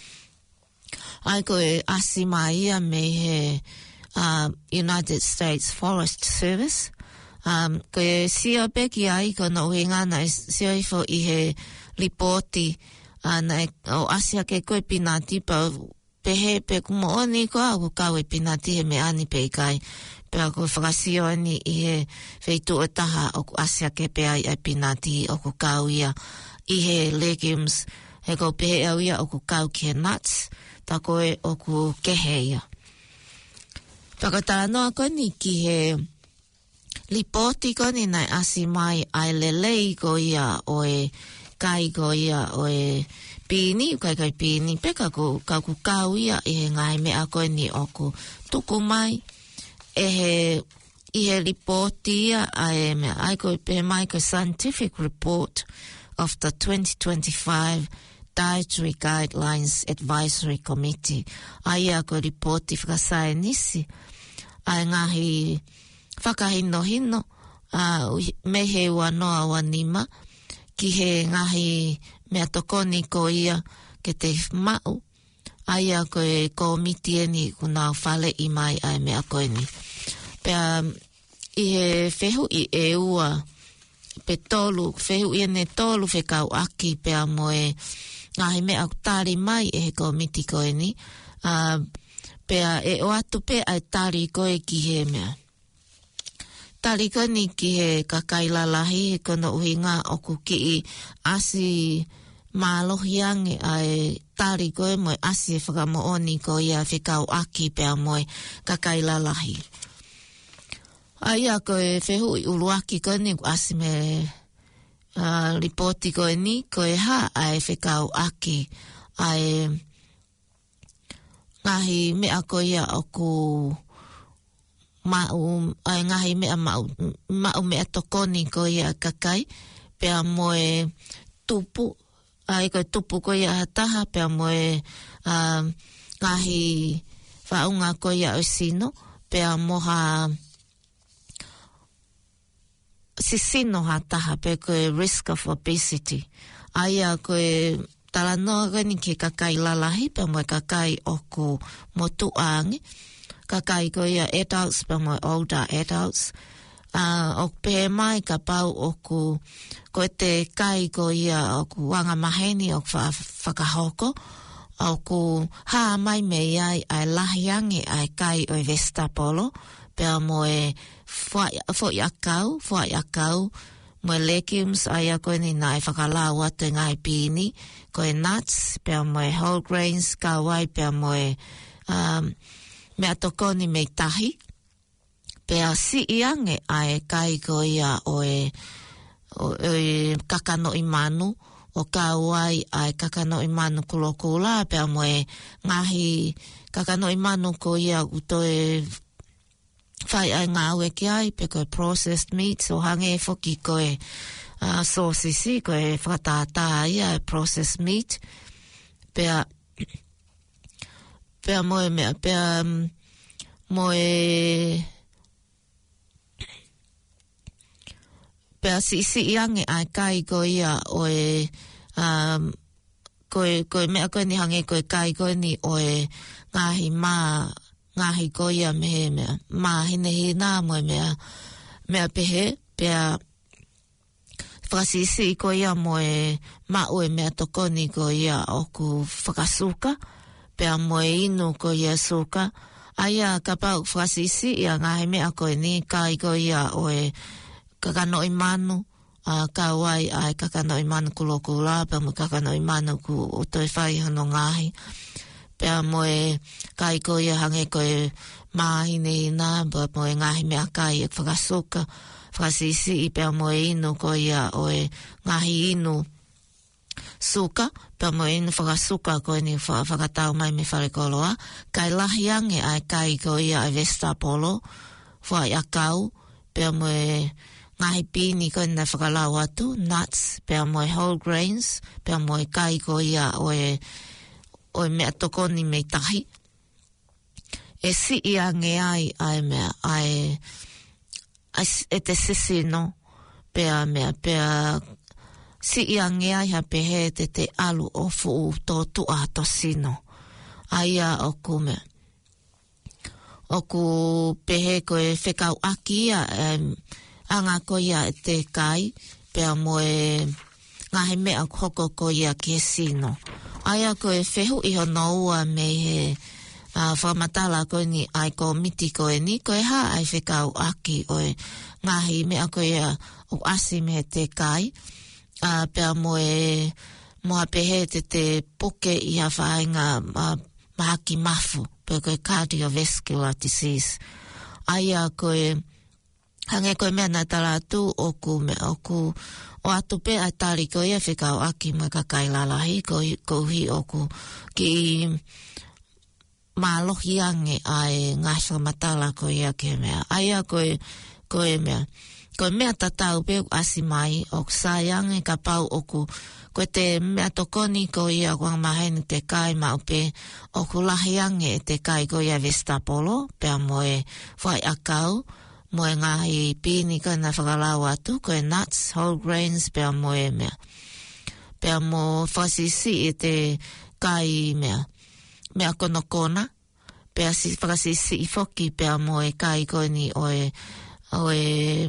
Ai koe asi mai ia me he Uh, United States Forest Service. Um, koe sia peki ai ko no hinga na sia ifo i he ripoti uh, na o asia ke koe pinati pa pehe pe kumo oni ko au kau e pinati he me ani pe kai pe ako whakasio ani i he feitu o taha o asia ke pe ai ai pinati o ku kau ia i he legumes he ko pehe au ia o ku kau ki he nuts ta koe o ku kehe ia. Whakatanoa koni ki he lipoti koni nai asi mai ai lelei ko ia o e kai ko ia o e pini, kai kai pini, peka ko ka ku kau ia e he ngai mea koni o ku tuku mai e he i he lipoti ia ai mea ai ko pe mai ko scientific report of the twenty twenty-five Dietary Guidelines Advisory Committee. Ai a ko ripoti whakasae nisi. Ai ngahi whakahino hino uh, me he wanoa wanima ki he ngahi mea tokoni ko ia ke te mau. Ai a ko e komiti eni kuna whale i mai ai mea koe ni. Pea i he whehu i e ua pe tolu, whehu i ene tolu whekau aki pea moe ngahi mea tari mai e he komiti koe ni. Uh, pea e o atu pe ai tari koe ki he mea. Tari koe ni ki he kakailalahi he kono uhinga o ku ki i asi mālohi ange ai tari koe moe asi e whakamooni ko ia whikau aki pea moe kakailalahi. Ai a koe whehu i uluaki koe ni asi me uh, ripoti koe ni koe ha ai whikau aki ai ngahi mea ko ia o ku mau, ai ngahi mea mau, mau mea tokoni ko ia kakai, pea moe tupu, ai koe tupu ko ia hataha, pea moe uh, ngahi whaunga ko ia o sino, pea moha sisino hataha, pea koe risk of obesity. Ai a koe talanoa gani ke kakai lalahi, pa moe kakai o ku motu angi. Kakai ko ia adults, pa moe older adults. Uh, o pe mai ka pau o ku, ko te kai ko ia o ku wanga maheni o ku whakahoko. O ku haa mai me ai ai lahiangi ai kai o Vestapolo. Pea moe fwai akau, fwai akau. Moe legumes ai a koe ni nai whakalau atu ngai pini, koe nuts, pea moe whole grains, kawai, pea moe um, mea tokoni mei tahi, pea si iange ai kai ko ia o e, o e kakano i manu, o kawai ai kakano i manu kulokula, pea moe ngahi kakano i manu ko ia uto e whai ai ngā ue ki ai, pe koe processed meats, o hange e whoki koe uh, sausage, koe whakatātā ia e processed meat, pea, pea moe mea, pea moe pea si si iange ai kai ko ia o e um, koe, koe mea koe ni hange koe kai koe ni o e ngahi mā, ngahi koe ia mehe mea, mā hine he nā moe mea, mea pehe, pea whakasisi koe ia moe mā ue mea tokoni koe ia oku whakasuka, pea moe inu koe ia suka, aia ka pau whakasisi ia ngahi mea koe ni kai koe ia o e kakano i manu, Uh, ka wai ai kakano i manu ku loko la, pea mo kakano i manu ku o toi whai hano ngahi. Pea mo e kai ko ia hange ko e mahine ina, pea mo e ngahi mea kai e whakasuka, whakasisi i pea mo e inu ko ia o e ngahi inu suka, pea mo e inu whakasuka ko e ni whakatau mai me wharekoloa. Kai lahi ange ai kai ko ia e Vesta Polo, whai akau, pea mo e ngahi pini ko na whakalau atu, nuts, pea moe whole grains, pea moe kai ko ia o e, o e mea tokoni mei tahi. E si ia nge ai, ai mea, ai, ai e te sisino, pea mea, pea, si ia nge ai ha pehe te te alu o fuu tō tua to sino. Aia o ku mea. O ku pehe ko e whekau aki ia, um, anga ko ia e te kai, pea mo e ngahe mea hoko ko ia ke sino. Aia ko e whehu iho noua me he uh, whamatala ko ni ai ko miti ko e ni, ko e ha ai whekau aki o e ngahe mea ko ia o asi me te kai, uh, pea mo e moa pehe te te poke i ha whainga uh, mahaki mafu, pea ko e cardiovascular disease. Aia ko e hange koe mea nai tala atu o ku me o ku o atu pe a tari ko ia whekau aki mai ka kailalahi ko, ko hi o ku ki mālohi ange ai ngai matala ko ia ke mea. Aia koe, koe mea. Koe mea tatau pe asi mai o sayange ka pau o ku koe te mea tokoni ko ia wang maheni te kai mau pe o ku lahi ange te kai ko ia Vesta Polo pea moe whai akau moe ngahi pini ko na whakalau atu, ko e nuts, whole grains, pea moe mea. Pea mo whasisi e te kai mea, mea kono kona, pea si whakasisi i whoki, pea moe kai ko ni o e, o e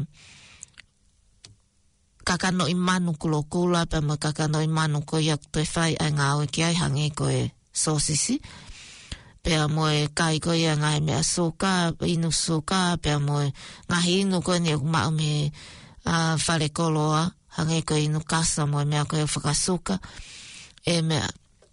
kakano i manu kulo kula, pea moe kakano i manu ko iak toi whai ai ngā oe ki ai hange ko e sosisi. Pea moe kai ko ia ngai mea soka, inu soka, pea moe ngahi inu ko ni mau me uh, whare koloa, hange ko inu kasa moe mea ko e whakasuka. E mea,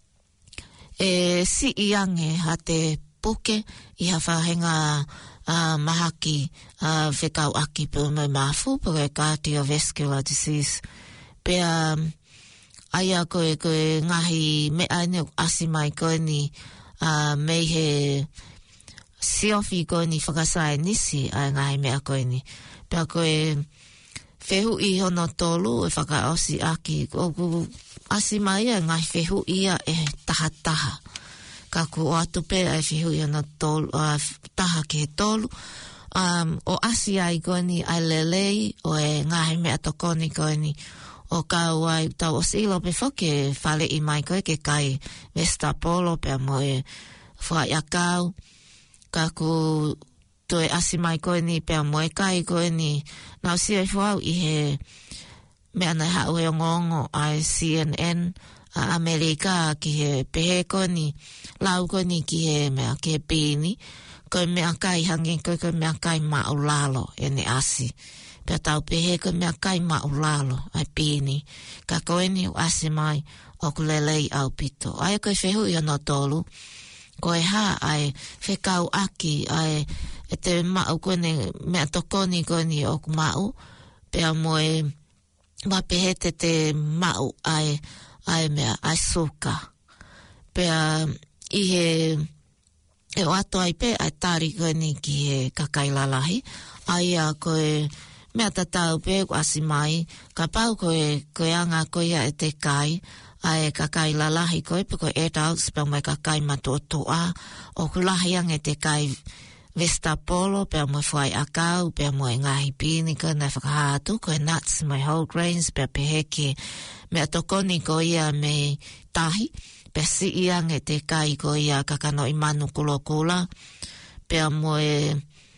e si iange ha te puke i ha whahenga uh, mahaki uh, whekau aki pe moe mafu, pe e cardiovascular disease. Pea aia ko e, ko e ngahi mea ine asi mai ko ni Uh, mei he siofi koe ni whakasai nisi ai ngai mea koe ni. Pea koe whehu i hono tolu e whakaosi aki. O ku asi mai ai ngai whehu ia e taha taha. Ka ku o atu pe ai whehu i hono tolu, uh, taha ki he tolu. Um, o asi ai koe ni ai lelei o e ngai mea tokoni koe ni. O kau ai tau o silo pe whoke whale i mai koe ke kai Vesta Polo pea mo e whai akau. Ka ku toe asi mai koe ni pea mo e kai koe ni. Nau si ai whau i he mea nei hau e ngongo ai C N N a Amerika ki he pehe koe ni. Lau koe ni ki he mea ki he pini. Koe mea kai hangi koe koe mea kai mau lalo e ne asi. Pea tau pehe koe mea kai mau lalo ai pini. Ka koe ni o asi mai o kulelei au pito. Ai koe whehu i ono tolu. Koe ha ai whekau aki ai e te mau koe ne mea tokoni koe ni o mau. Pea moe ma pehe te te mau ai ai mea ai suka. Pea i he e o ato ai pe ai tari koe ni ki he kakailalahi. Ai a koe mea tatau pe asi mai, ka pau koe, koe anga koe e te kai, ai ka kai lalahi koe, pe koe adults, pe mai ka kai matua toa, o kulahi ange te kai Vestapolo, pea moe whai akau, pea moe ngahi pini ko na whakahatu, ko e nuts, moe whole grains, pea peheke, mea tokoni ko ia me tahi, pea si iange te kai ko ia kakano i manu kula kula, pea moe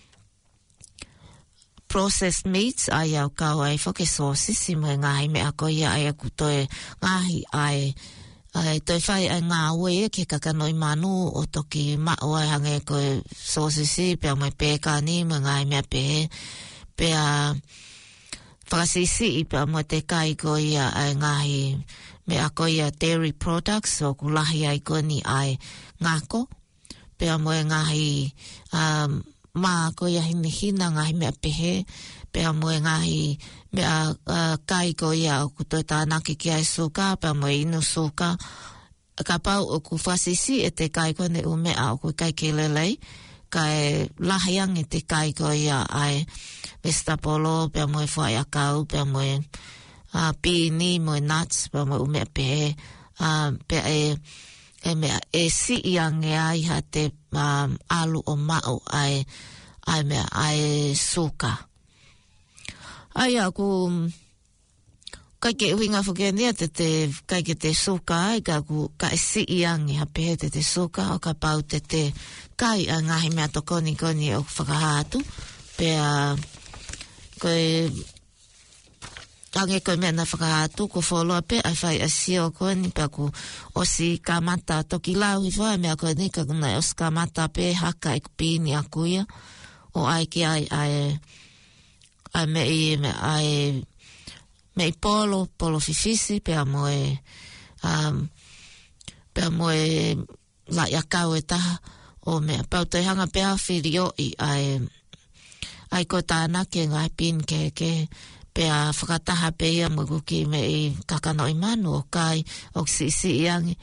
processed meats, ai au kau ai whake sauces, i moe ngahi mea ko ia ai aku toe ngahi ai, ai toi whai ai ngā ue ke kakano i manu o toki mao ai hange koe sosisi pia mai pēkani mai ngai mea pehe pia whakasisi i pia mai te kai ko ia ai ngahi mea ko ia dairy products o kulahi ai ko ni ai ngako pia mai ngahi um, maa ko ia hini hina ngahi mea pehe pia mai ngahi mea uh, kai ko ia o kutoi tānaki ki ai suka, pia mo inu suka. Ka pau o ku whasisi e te kai ko ne u mea o ku kai ke lelei, kai lahiang e te kai ko ia ai vestapolo, pia mo e whai akau, pia mo e uh, pini, mo e nuts, pia mo u mea pehe, uh, pia e, e mea e si iange ai ha te um, alu o mao ai, ai mea ai suka. Ai aku kai ke uinga whakenia te te kai ke te soka ai ka ku ka si iangi hape te te soka o ka pau te te kai a ngahi mea tokoni koni o whakahatu pea koe ange koe mea na whakahatu ko wholoa pe ai whai a sio koni pea ku osi ka mata toki lau i whai mea koe nika kuna osi ka mata pe haka i kupini a kuia o ai ki ai ai ai me i me ai me i polo polo fifisi pe moe um pe moe la ya kau e taha o me pa te hanga pe a firio i ai ai ko tana ke ngai pin ke ke pe a whakataha pe ia mo ki me i kakano i manu o kai o si si iangi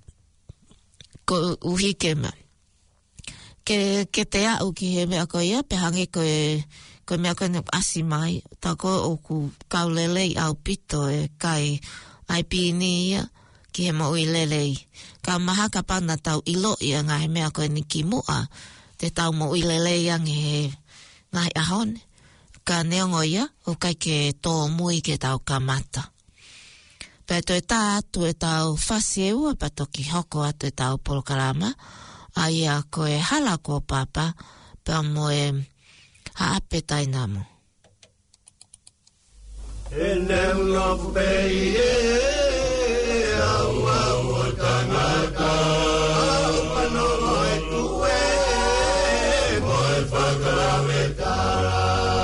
ko uhi ke me ke ke te au ki he me a ko ia pe hangi ko e ko mea koe ne asi mai, tā ko o ku kaulelei au pito e kai ai pini ia ki he mo i lelei. Ka maha ka pana tau ilo ia ngā he mea koe ni ki mua, te tau mo i lelei ange he ngai ahone. Ka neongo ia, o kai ke tō mui ke tau ka mata. Pea toi tā atu e tau whasi e ua, pa toki hoko atu e tau polokarama, a ia koe hala ko papa, pea mo e haape tai namo. E leu nofu pei e, au au o tangata, au panono e tue, mo e whakarawetara.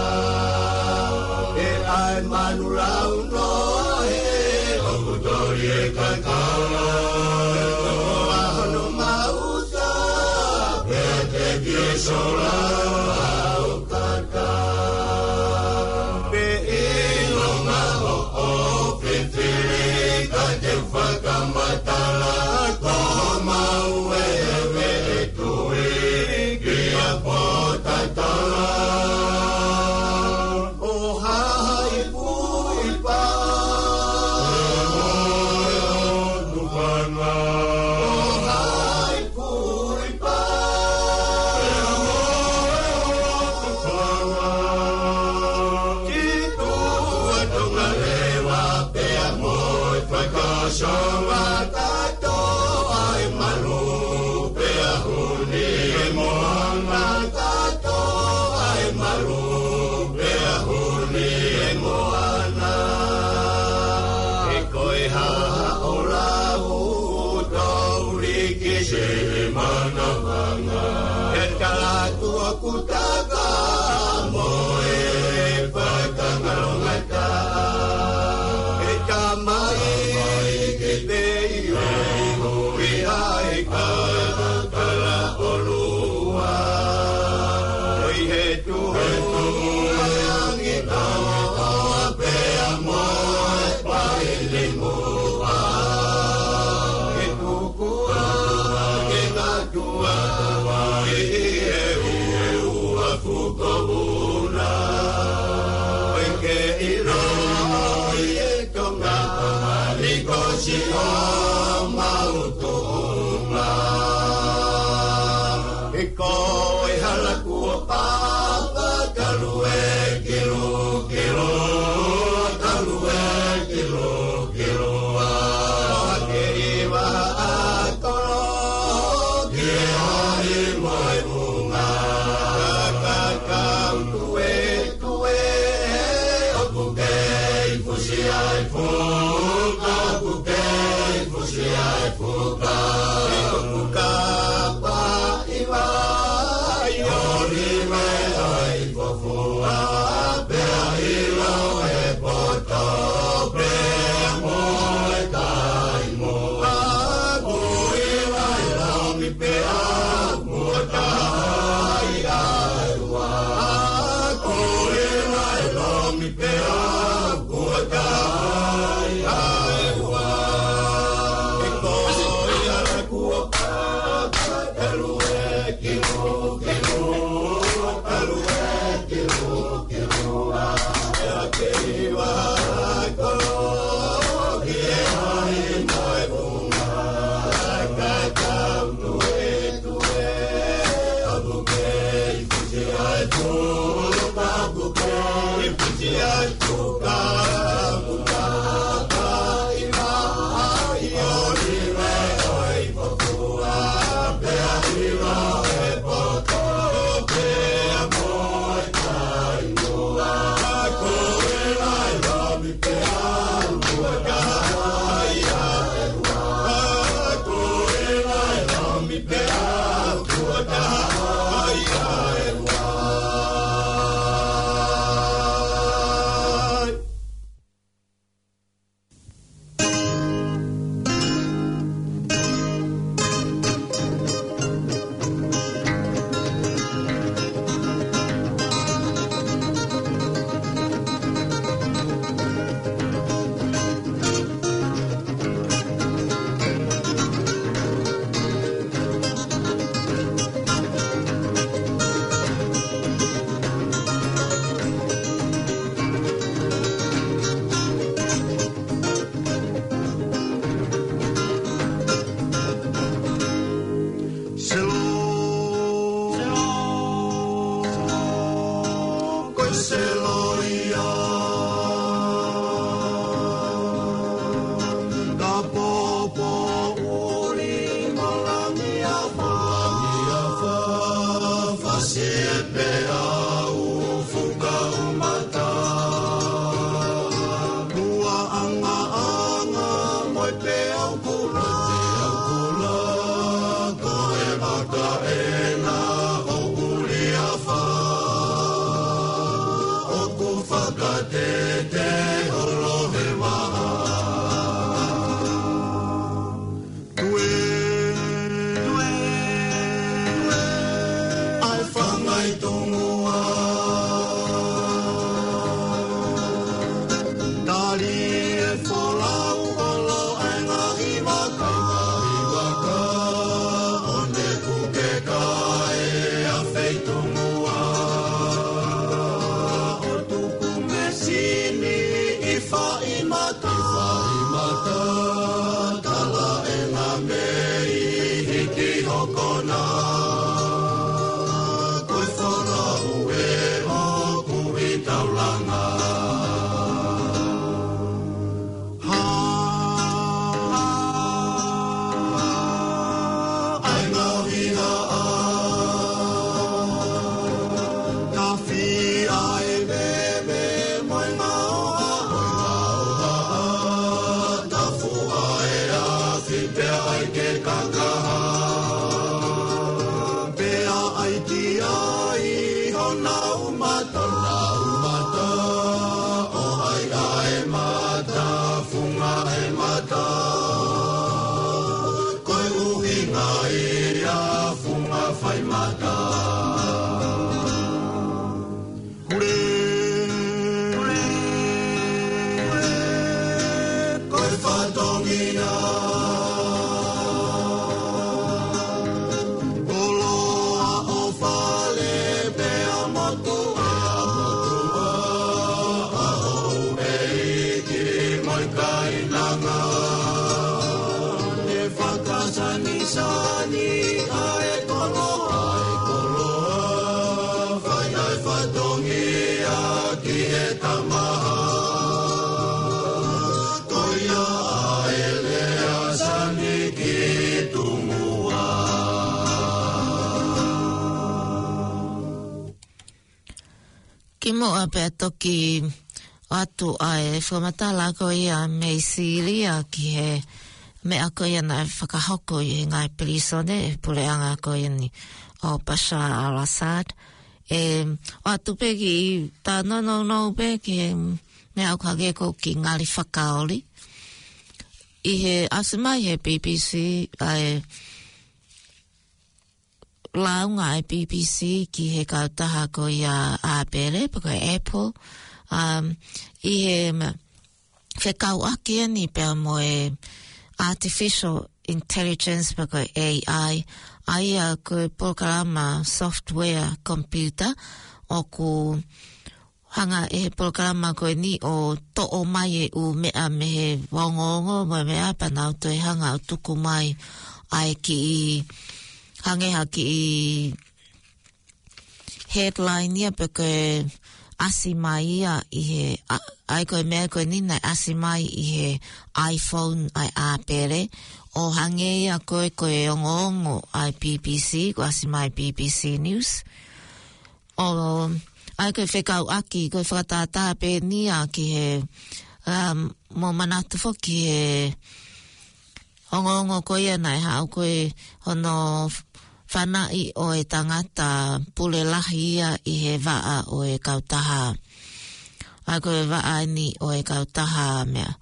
E ai manu rau no e, o kutori e kakala, e toko ahono mauta, e te kie sola, Iko e hala ku Ki mo a pe toki atu ai whamatala ko ia me Syria ki he me a ko ia na whakahoko i ngai perisone e pureanga ko ia ni o Bashar al-Assad. E atu pe ki ta no no no pe ki me au kage ko ki ngali whakaoli. I he asima he B B C ai launga e B B C ki he kautaha ko ia Apple, pako Apple. Um, I he whekau ake ni pēr mo e artificial intelligence pako A I. Aia ko programa software computer o ku hanga e programa ko ni o to o mai e u mea me he wongongo mo mea panau to e hanga o tuku mai ai ki i hangeha ki i headline ia peko e asi mai ia i he ai koe mea koe nina asi mai i he iPhone ai apere o hange ia koe koe ongo ongo ai B B C ko asi mai B B C News o ai koe whekau aki koe whakatata pe nia ki he um, mo manatu fo ki he ongo ongo koe ia nai hao koe hono whanai o e tangata pule lahi ia i he waa o e kautaha. Ai koe waa ni o e kautaha mea.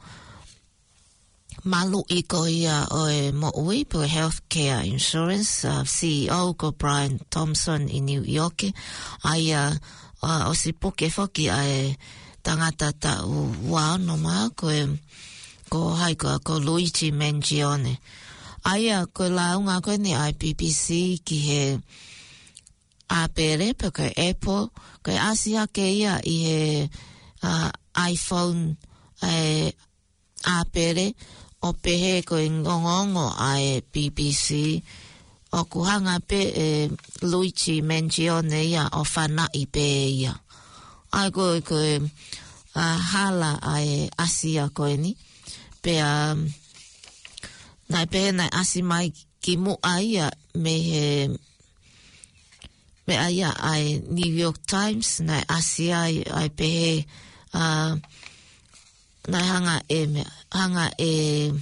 Malu i ko ia o e mo'ui po Healthcare Insurance, uh, C E O ko Brian Thompson i New York. Ai uh, uh, o si puke foki ai tangata ta u wano maa ko e ko hai ko, ko Luigi Mangione. Aia ko launga ko ni I B B C ki he apere pe ko Apple ko asia ke ia i he uh, iPhone e apere o pehe ko ngongongo ai B B C o kuhanga pe e, Luigi Mangione ia o whana i pe ia. Ai ko ko uh, hala ai asia ko ni pe um, nai pehe nai asi mai ki mu aia me he me aia ai New York Times nai asi ai ai pehe uh, nai hanga e me, hanga e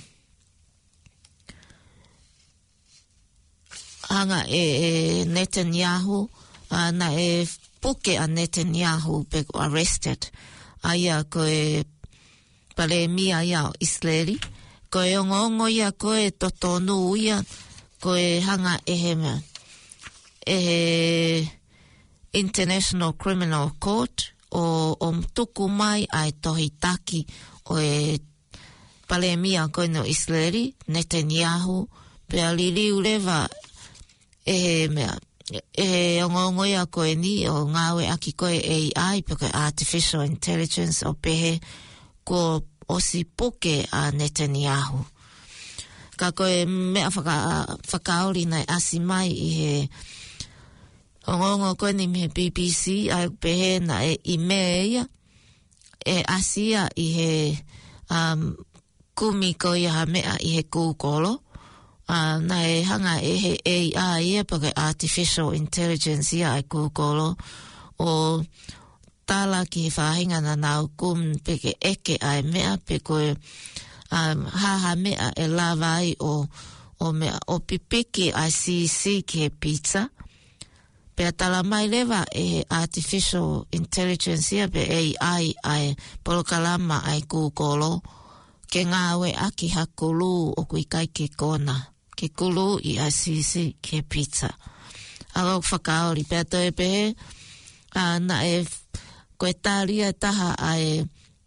hanga e, e Netanyahu uh, na e puke a Netanyahu pe arrested aia ko e pale mia ia o Israeli ko e ongongo ia ko e totonu ia ko e hanga e he mea e he International Criminal Court o, o tuku mai ai tohi taki o e pale mia ko no Israeli Netanyahu pe aliliu leva e he mea e he ongongo ia ko e ni o ngawe aki ko e A I pe ko Artificial Intelligence o pehe ko o si puke a Netanyahu. Ka koe mea whaka, whakaori nei asi mai i he ongongo koe ni me B B C ai pehe na e i mea ia e asia i he um, kumi ko ia ha mea i he kūkolo uh, na e hanga e he A I ia pake Artificial Intelligence ia ai kūkolo o tala ki he whahinga na nau kum peke eke ai mea pe koe um, haha mea e lawai o, o mea o pipiki ai C C ki he pizza pe tala mai lewa e Artificial Intelligence ia pe A I ai polokalama ai kūkolo ke ngāwe aki hakulu o kui kai ke kona ke kulu i ai C C ki he pizza alo whakaori pe ato e pehe uh, na e koe tāria taha ai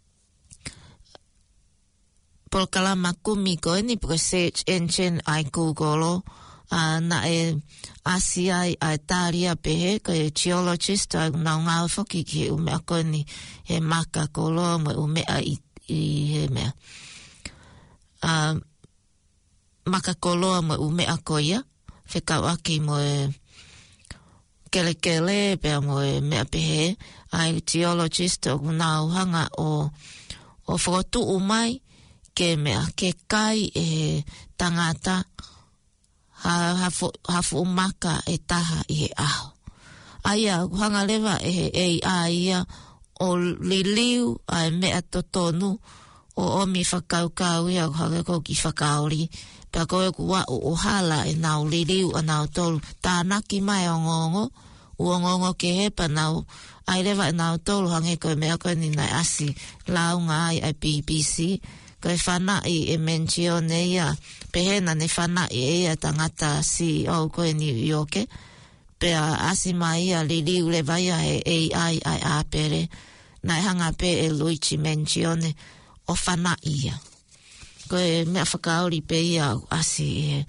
polokalama kumi koe ni po search engine ai Google uh, na e asi ai ai tāria pehe koe geologist ai nau ngāo whoki ki he umea koe ni he maka kolo mo umea i, i he mea uh, maka kolo mo umea koia whekau aki mo e kele kele pea mo e mea pehe ai geologist o nau hanga o o whakatu umai ke mea ke kai e tangata ha hafu hafu umaka e taha i he aho. Aia hanga lewa e he A I ia o liliu ai mea totonu o omi whakaukau ia hake ko ki whakaori. Pea koe ku wa o hala e nau liliu a nau tolu. Tānaki mai o ngongo, ua ngongo ke hepa nau ai rewa e nau tolu hange koe mea koe ni nai asi launga ai ai B B C. Koe whanai e mensione ia, pehena ne whanai e ia tangata C E O koe New York. Pea asi mai ia liliu le vai e A I ai apere. Nai hanga pe e Luigi mensione o whanai ia. Koe mea whakaori pe ia asi e.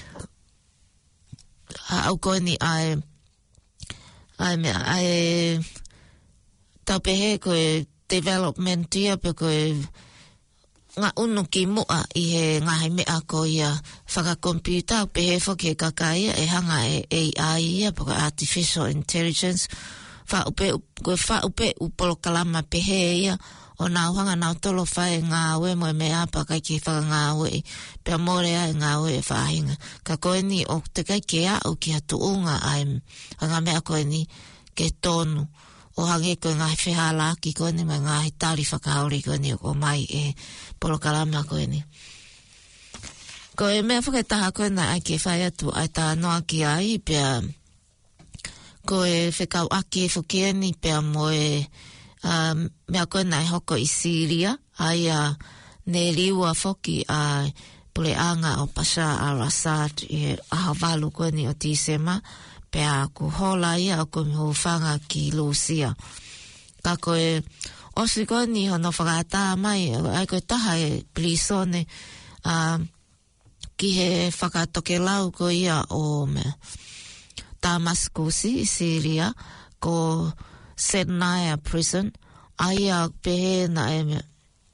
Au koe ni ai, ai mea, ai tau pehe koe development ia pe koe ngā unu ki mua i he ngahi mea ko ia whakakomputa pe he whoke kakaia e hanga e A I ia po artificial intelligence wha upe koe wha upe upolo kalama pe he ia o nā hanga nā tolo whae ngā ue moe mea pa kai ki whaka ngā ue pe amore ai ngā ue e whahinga ka koe ni o te kai ke au ki hatu unga ai ngā mea koe ni ke tonu o hange koe ngāhi whehala ki koe ni mai ngāhi tari whakahauri koe ni o mai e polo kalama koe ni. Koe mea whakataha koe na ai ke whai atu ai tā noa ki ai pia koe whekau ake e whukia ni pia moe um, mea koe na ai hoko i Syria ai a ne liua whoki ai pule anga o Bashar al-Assad i aha walu koe ni o Tisema pea ku hola ia o koe miho whanga ki Lucia. Ka koe osi koe ni hono whakata mai, ai koe taha e plisone uh, ki he whakatoke lau ko ia o me Damaskusi, Syria, ko Sednaya prison, ai a pehe na e me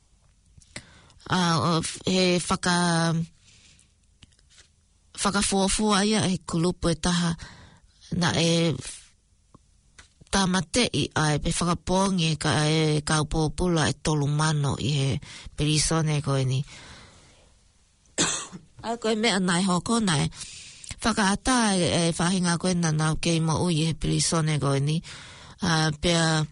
uh, he whaka whakafuafua ia e kulupu e taha na e tamatei ai pe whakapongi ka e kaupopula e tolu mano i he perisone koe ni. Ai koe mea nai hoko nai whakaata e whahinga koe na nau kei mo ui i he perisone koe ni. Uh, pea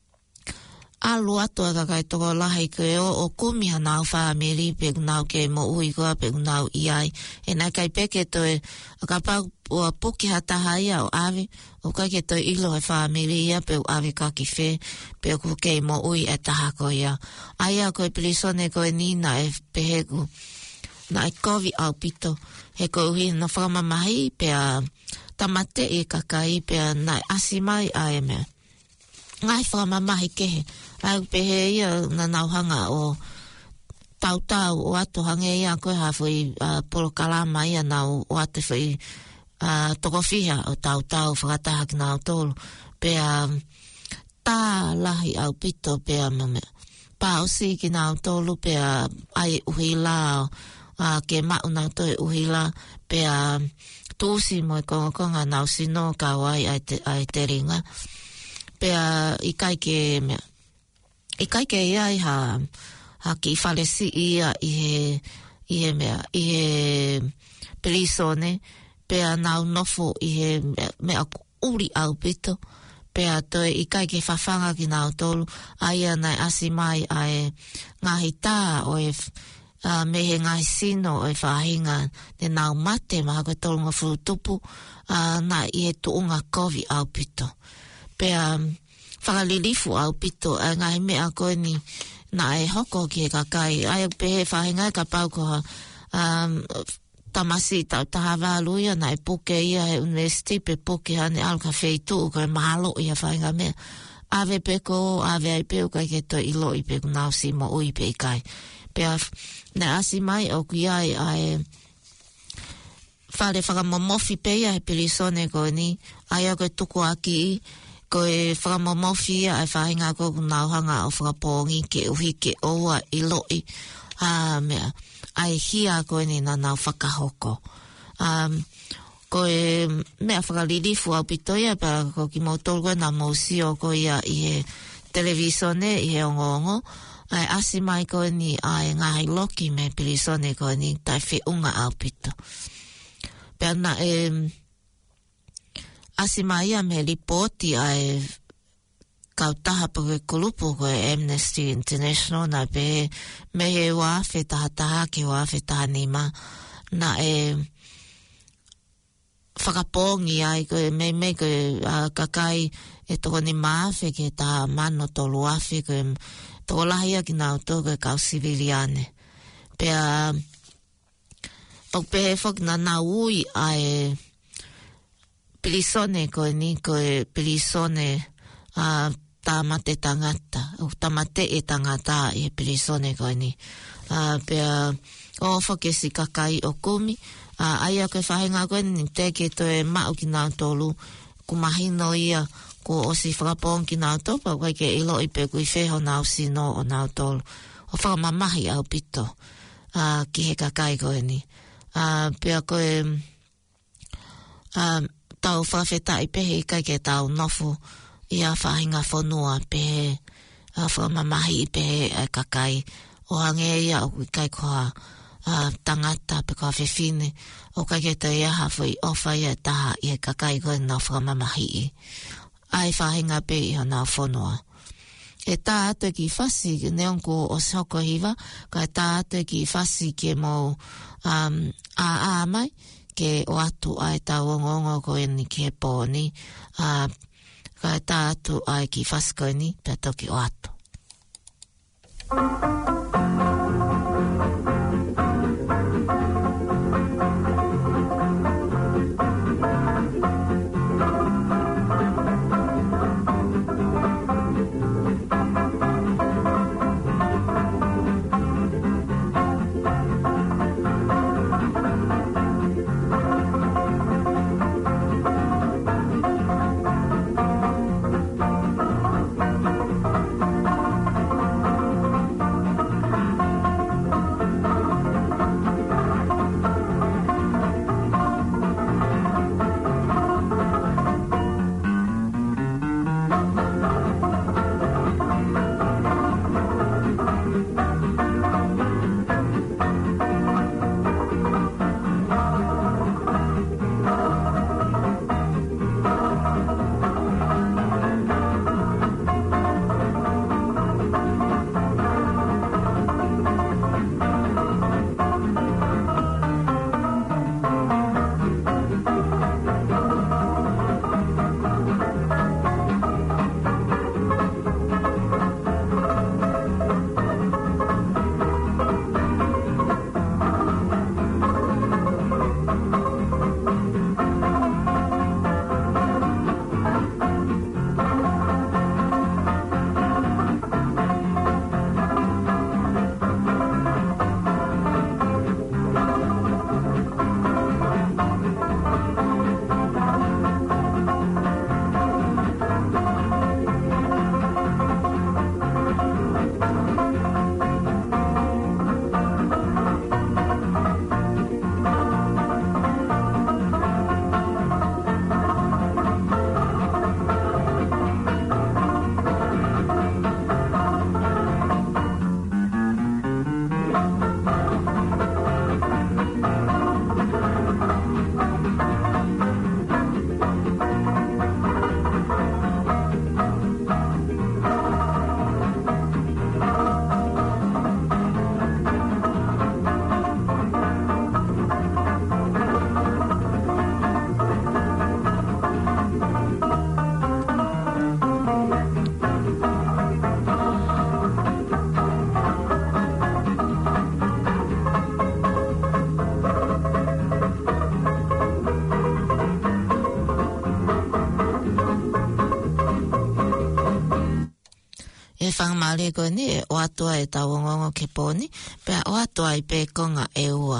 alu ato e kakai toko lahi koe o, o kumiha nau whaamiri pe nau kei mo ui koa pe nau iai. E nai kai peke toe ka pau ua puki hataha ia o awe o kai ke toi ilo e whaamiri ia pe u awe kaki whe pe o kei mo ui e taha ko ia. Aia koe perisone koe ni na e peheku na e kovi au pito he koe uhi na whakamamahi pe a tamate e kakai pe a na asimai a e mea. Ngai whakamamahi kehe ai pehe ia na nauhanga o tau tau o ato hange ia koe hawhi uh, polo kalama ia nau o ate whi uh, toko whiha o tau tau whakataha ki nau tolu pe a um, tā lahi au pito pe a mame pa o si ki nau tolu pe a ai uhila uh, ke mau nau toi uhila pe a um, tūsi mo e konga konga nau sino ka wai ai te, ai te ringa pe a i kai ke mea i kai ke ia i ha ha ki whalesi ia i he i he mea i he perisone pea nau nofo i he mea, mea uri au pito pea toi i kai ke whawhanga ki nau tolu aia nai asi mai ai ngahi tā o e uh, mehe ngahi sino o e whahinga ne nau mate maha koe tolu ngā furutupu uh, na i he tuunga kovi au pito pea whakalilifu au pito a ngai mea koe ni na e hoko ki e kakai ai pehe whahinga ka pau koha um, tamasi tau taha walu ia na e puke ia he university pe puke hane alka feitu koe mahalo ia whahinga mea ave peko ave ai peo kai ke to ilo i peku nau si mo ui pe kai pea na asi mai o ki ai ai whare whakamomofi pe ia he perisone koe ni ai a koe tuku aki i koe whakamomofi ai whahinga ko nauhanga o whakapongi ke uhi ke oua i loi a mea ai hia koe ni na nau whakahoko um, koe mea whakalilifu au pitoia pa ko ki mautoru koe na mausio koe ia i he televisone i he ongongo ai asi mai koe ni ai ngahi loki me perisone koe ni tai whiunga au pito pea na e asi mai a me ripoti ai kautaha po ke kulupu ko e Amnesty International na pe me he wafe tahataha ke wafe tahanima na e whakapongi ai ko e me me ko uh, kakai e toko ni maafe ke ta mano tolu afe ko e toko lahia ki nao toko e kau civiliane pea o pe fok na na ui ai pilisone ko ni ko e pilisone a uh, tamate tangata o tamate e tangata e pilisone ko ni a uh, pe o foke si kakai o kumi a uh, ai ko fahenga ko ni te ke to e ma o ki na tolu ku mahino ia ko o si frapon ki na to pa ko ke ilo i pe ku i feho na o si no o na tolu o fa mamahi au pito a uh, ki he kakai ko ni a uh, pe ko e a uh, tau whawheta i pehe i kai ke tau nofu ia whahinga whanua pehe a whamamahi i pehe a kakai o hange ia o kai koha a tangata pe koha whewhine o kai ke te ia hawhi ofa ia taha i kakai koe na whamamahi i ai whahinga pe i hana whanua e tā atu ki whasi neon ko o soko hiva ka tā atu ki whasi ke mo um, a a mai ke o atu ai ta wongongo ko ni ke poni a ka ta atu ai ki fasko ni ta toki o atu whangamare koe ni e o atua e tawongongo ke pōni, pea o atua i pē konga e ua.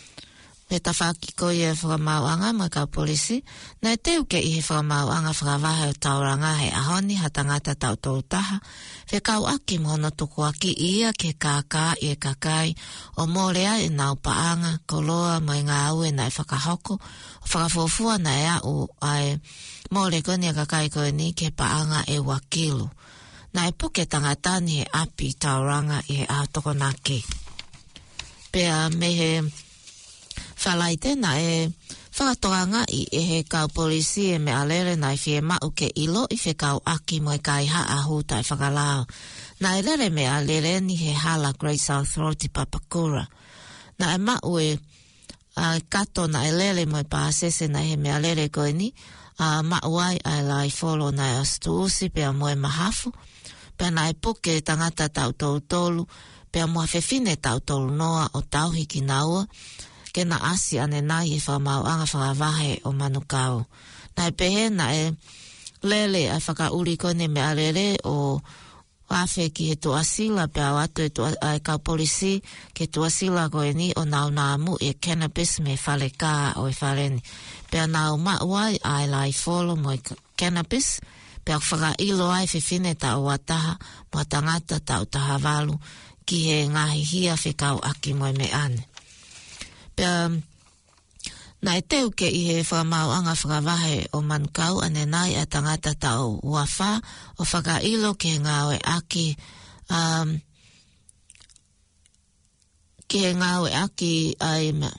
Me ta whaki koe e whakamauanga ma ka polisi, na e te uke i he whakamauanga whakawahe o tauranga he ahoni ha tangata tau tautaha, whe kau aki mono tuku aki ia ke kākā i e kakai, o mōrea e nau paanga, koloa mai ngā au e nai whakahoko, o whakafofua na e au ai mōre koe ni a kakai koe ni ke paanga e wakilu. Na e puke tangata ni he api tauranga i he ātoko nake. Pea me he whalaite na e Whakatoanga i e he kau polisi e me alere nai fie mau ke ilo i fe kau aki mo e kai haa huta e whakalao. Na e lere me alere ni he hala Great South Road i Papakura. Na e mau e uh, kato na e lele mo e paasese na he me alere koe ni uh, mau ai ai lai folo na e astuusi pea mo e mahafu. Pea na e puke tangata tau tolu tolu pea mo hawhewhine tau tolu noa o tau hiki naua. Ke na asi ane nai e whamau anga whakavahe o manukau. Na e pehe na e lele ai whakauri kone me arere o wafe ki he tuasila pe au atu e ai kau polisi ke tuasila koe ni o nau nāmu e cannabis me whale kā o e whareni. Pea nau mauai ai lai folo mo e cannabis pe au whaka ilo ai whiwhine ta o ataha mo tangata ta o taha walu ki he ngahi hia whikau aki mo e me ane. Pea, na e teu ke i he whamau anga whakavahe o mankau ane nai a tangata tau uawha o whakailo ke ngāwe aki um, ke ngāwe aki ai ma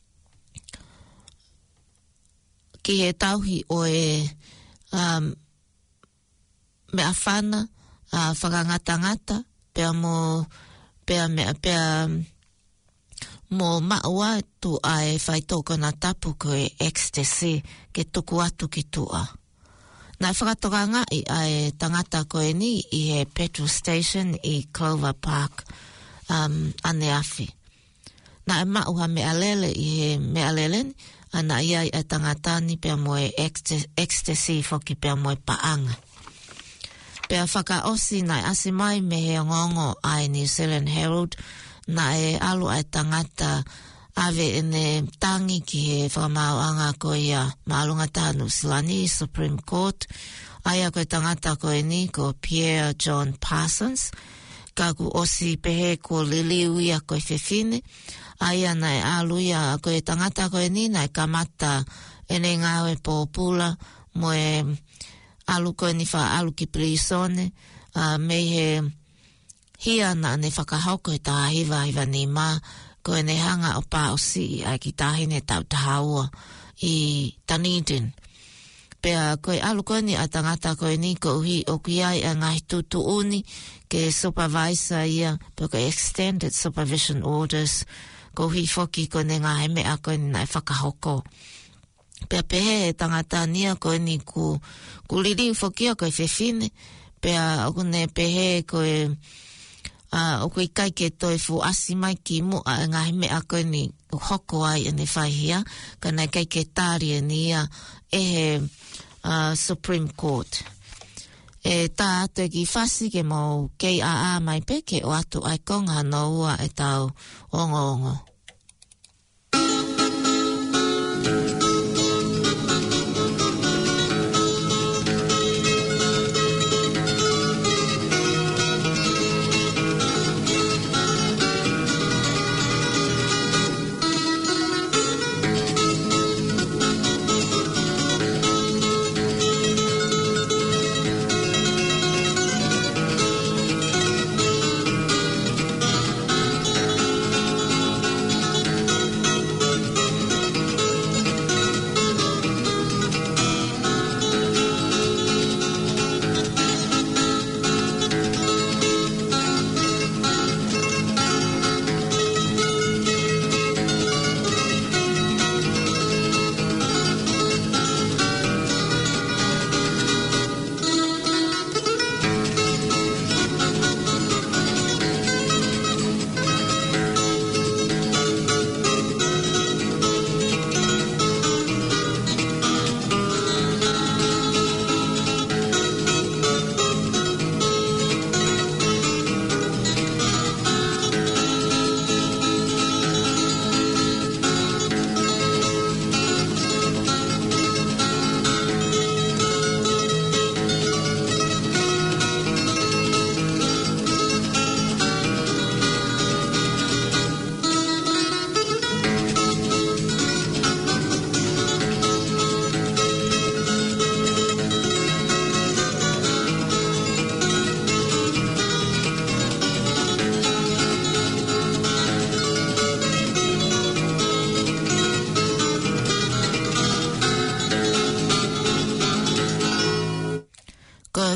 ki he tauhi o e um, me a whana a whakangatangata pea mo pea me pea mo maua tu ai whai tōko na tapu ko e ecstasy ke tuku atu ki tua. Nai whakatokanga i ai tangata koe ni i he petrol station i Clover Park um, ane awhi. Nai maua me alele i he me alele ana iai ai tangata ni pia mo e ecstasy foki pia mo e paanga. Pia whaka osi nai asimai me he ngongo ai New Zealand Herald na e alu ai tangata ave ene tangi ki he whamau anga ko ia maalunga tānu Silani Supreme Court. Aia koe tangata koe ni ko Pierre John Parsons. Kaku osi pehe ko liliu ia koe whewhine. Aia na e alu ia koe tangata koe ni na e kamata ene ngawe pōpula mo e alu koe ni wha alu ki prisone uh, me he hia na ne whakahauko e tā hiwa hiwa ni mā, ko e ne hanga o pā o si ai ki tāhine tau tahaua i Dunedin. Pea koe alu koe ni a tangata koe ni ko uhi o kui ai a ngahi tutu uni ke supervisor ia, pe ko extended supervision orders, ko uhi foki ko ne ngahi mea koe ni nai whakahauko. Pea pehe e tangata nia koe ni ku, ku liriu foki a koe whewhine, pea o kune pehe koe Uh, o koe kai ke toi fu asi mai ki mu a ngahi mea koe ni hoko ai ane whaihia, ka nei kai ke tāri ni ia e he uh, Supreme Court. E tā atu e ki whasi ke mo kei a a mai pe ke o atu ai konga no ua e tau ongo ongo.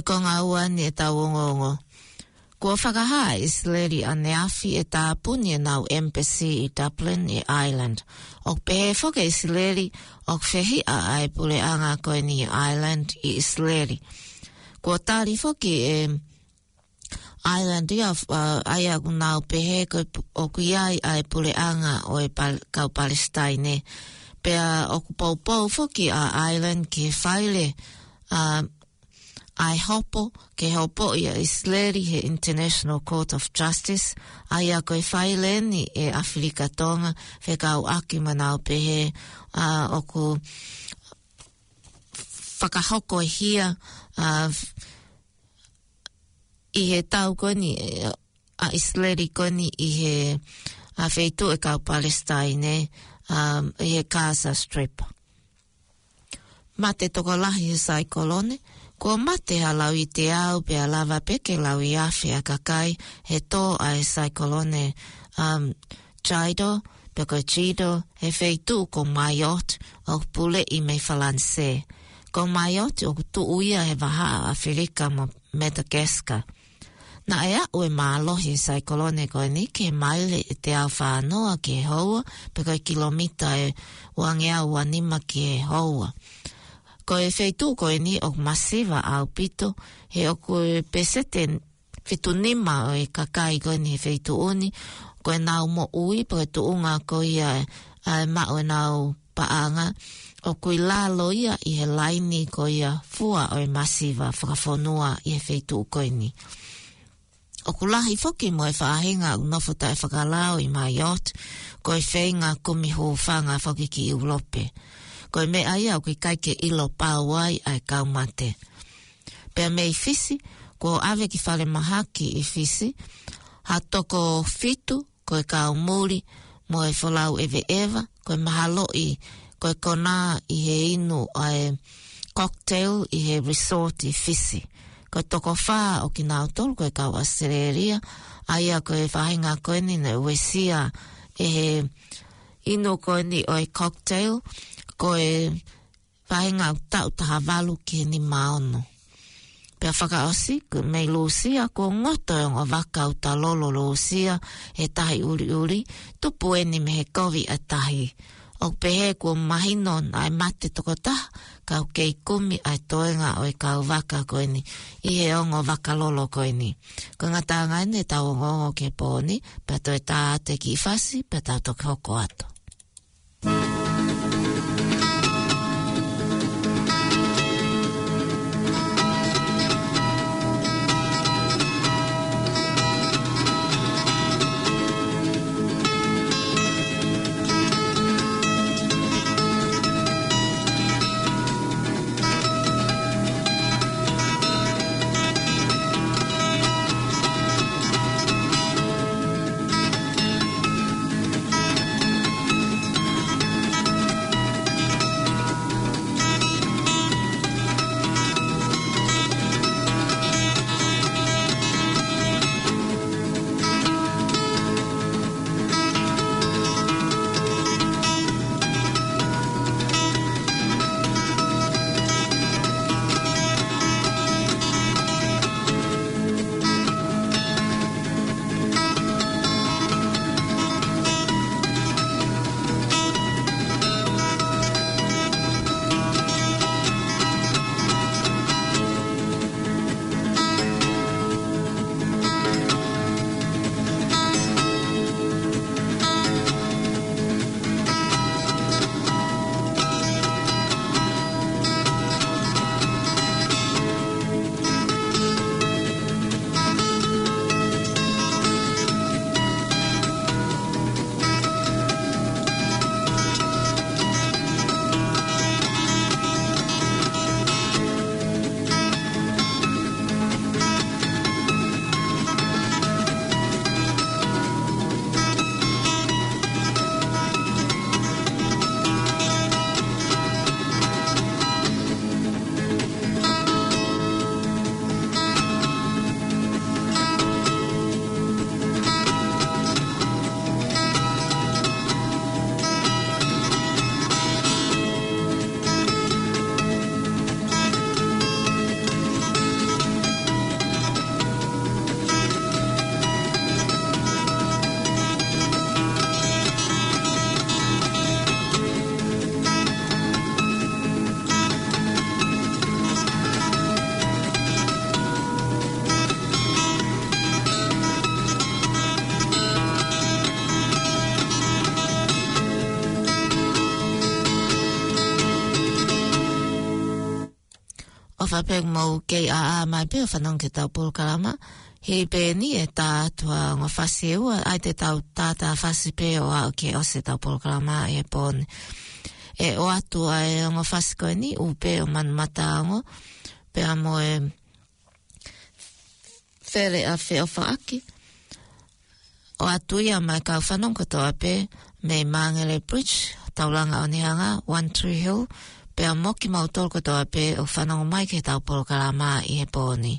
ko ngā uani e tau ngongo. Kua whakaha Islandi ane awhi e tā puni e nau embassy i Dublin i Ireland. O pehe whoke Islandi o whehi a ai pule anga koe ni Ireland i Islandi. Kua tāri whoke e Ireland ia uh, aia kunau pehe koe o kuiai ai pule anga o e pal, kau Palestine. Pea o kupaupau whoke a Ireland ke whaile uh, ai hopo ke hopo ia Islandi he International Court of Justice aia koe whaile ni e Afrika Tonga whekau aki manau pehe uh, o ku whakahoko e hia uh, i he tau koni a Islandi koni i he a wheitu e kau Palestine um, i he Gaza Strip. Mate toko lahi he Saikolone. Ko mate halau i te au pe a lava peke lau i awhi a kakai he tō a e Saikolone um, Jaido pe ko Chido he wheitu ko Mayotte o pule i me Falanse. Ko Mayotte o tu uia he waha a Whirika mo Madagascar. Na ea ue mālohi Saikolone koe ni ke maile e te au whānoa ki e houa pe koe kilomita e wangea wanima ki e houa. Ko e wheitu koe ni o masiva au pito, he o koe pesete whitu nima o e kakai koe ni he wheitu uni, koe nau mo ui, po e tuunga koe ia e mao e nau paanga, o koe lalo ia i he laini koe ia fua o e masiva whakafonua i he wheitu koe ni. O kulahi whoki mo e whaahinga unofota e whakalao i Mayotte, koe whainga kumiho whanga whoki ki Europe. Koe me aia o ki kaike ilo pāwai ai kaumate. Pea me i fisi, ko ave ki whale mahaki i fisi, ha toko fitu, koe kau muri, mo e wholau ewe ewa, koe mahalo i, koe kona i he inu ai cocktail i he resort i fisi. Koe toko wha o ki nau tolu, koe kau Australia, aia koe whahinga koe ni ne uesia e he inu koe ni o e cocktail, koe whainga tau taha walu ki ni maono. Pea whakaosi, ko mei Lucia, ko ngoto o waka o ta lolo Lucia, he tahi uri uri, tupu eni me he kovi a tahi. O pehe ko mahinon ai mate toko taha, kau kei kumi ai toenga o e kau waka koe ni, i he ongo waka lolo koe ni. Ko ngata ngaine tau ngongo ke pōni, pea toi tā te ki whasi, pea tau toki hoko ato. whapek mau kei a a mai pe o whanong ke tau polokalama. Hei pe ni e tā tua ngā whasi e ua, ai te tau tātā whasi pe o au ke o se tau polokalama e pōne. E o atu ai o ngā whasi koe ni, u pe o man mataango, pe a mo e where a whe o whaaki. O atu ia mai kau whanong katoa pe, me Mangere Bridge, taulanga o nihanga, One Tree Hill, pe a moki mautol katoa pe o whanong mai ke tau polokalama i he pōni.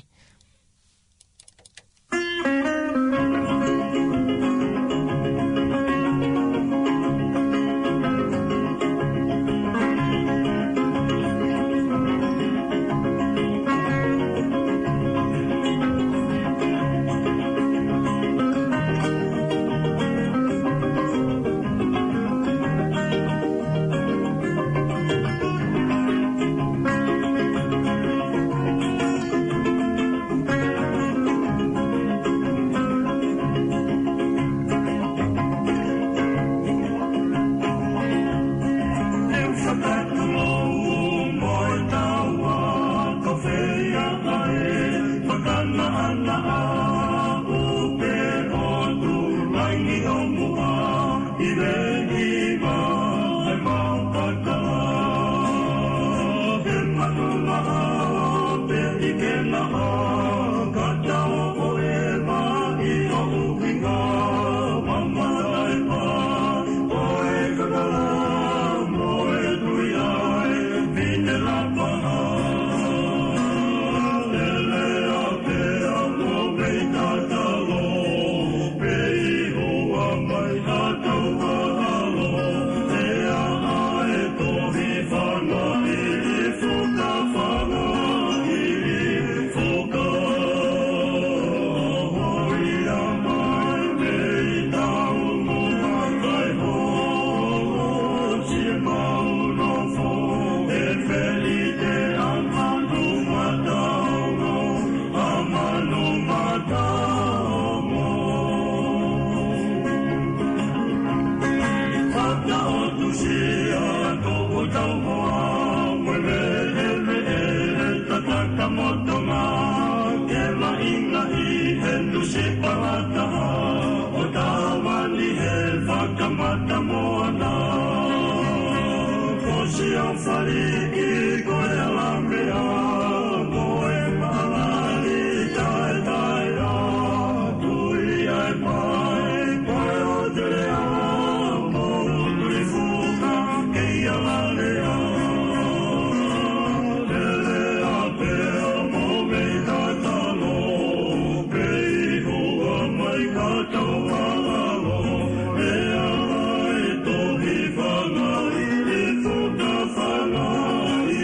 Whanga i le fuka whanga i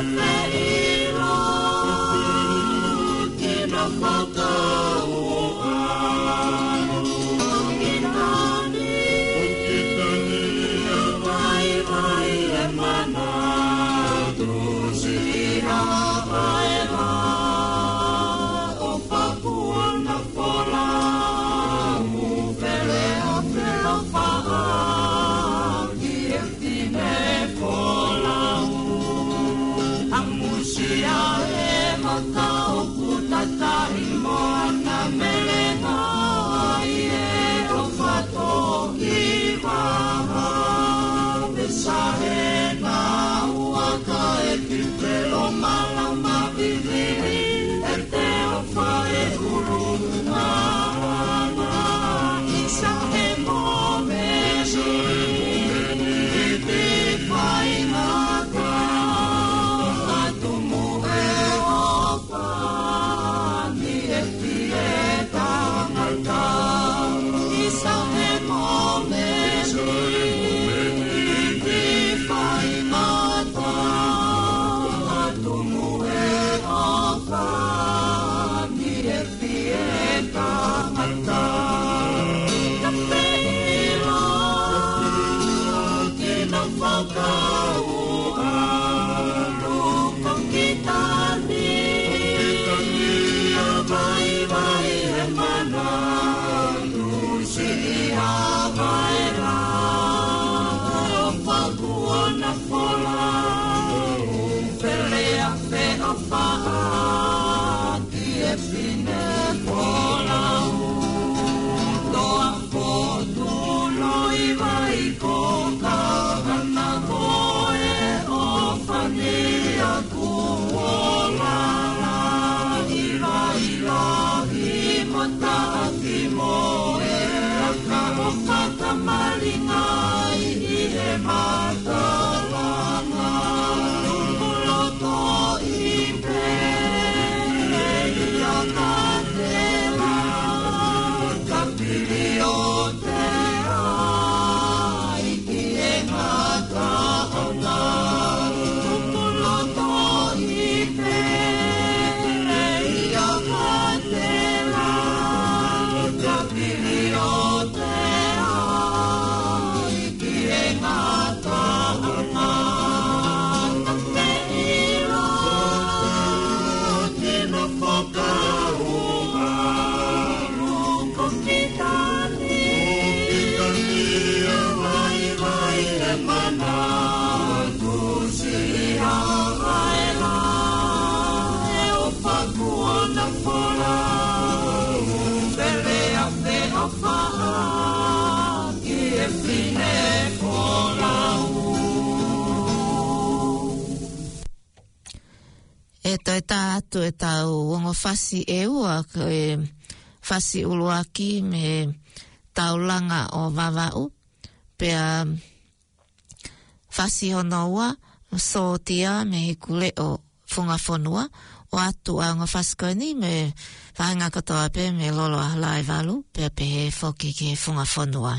E toi tā atu e tau wongo whasi e ua e whasi uluaki me taulanga o vavau pea whasi hono ua so tia me hikule o whunga whonua o atu a ngā whaskoni me whainga katoa pe me lolo a lai walu pea pe he whoki ke whunga whonua.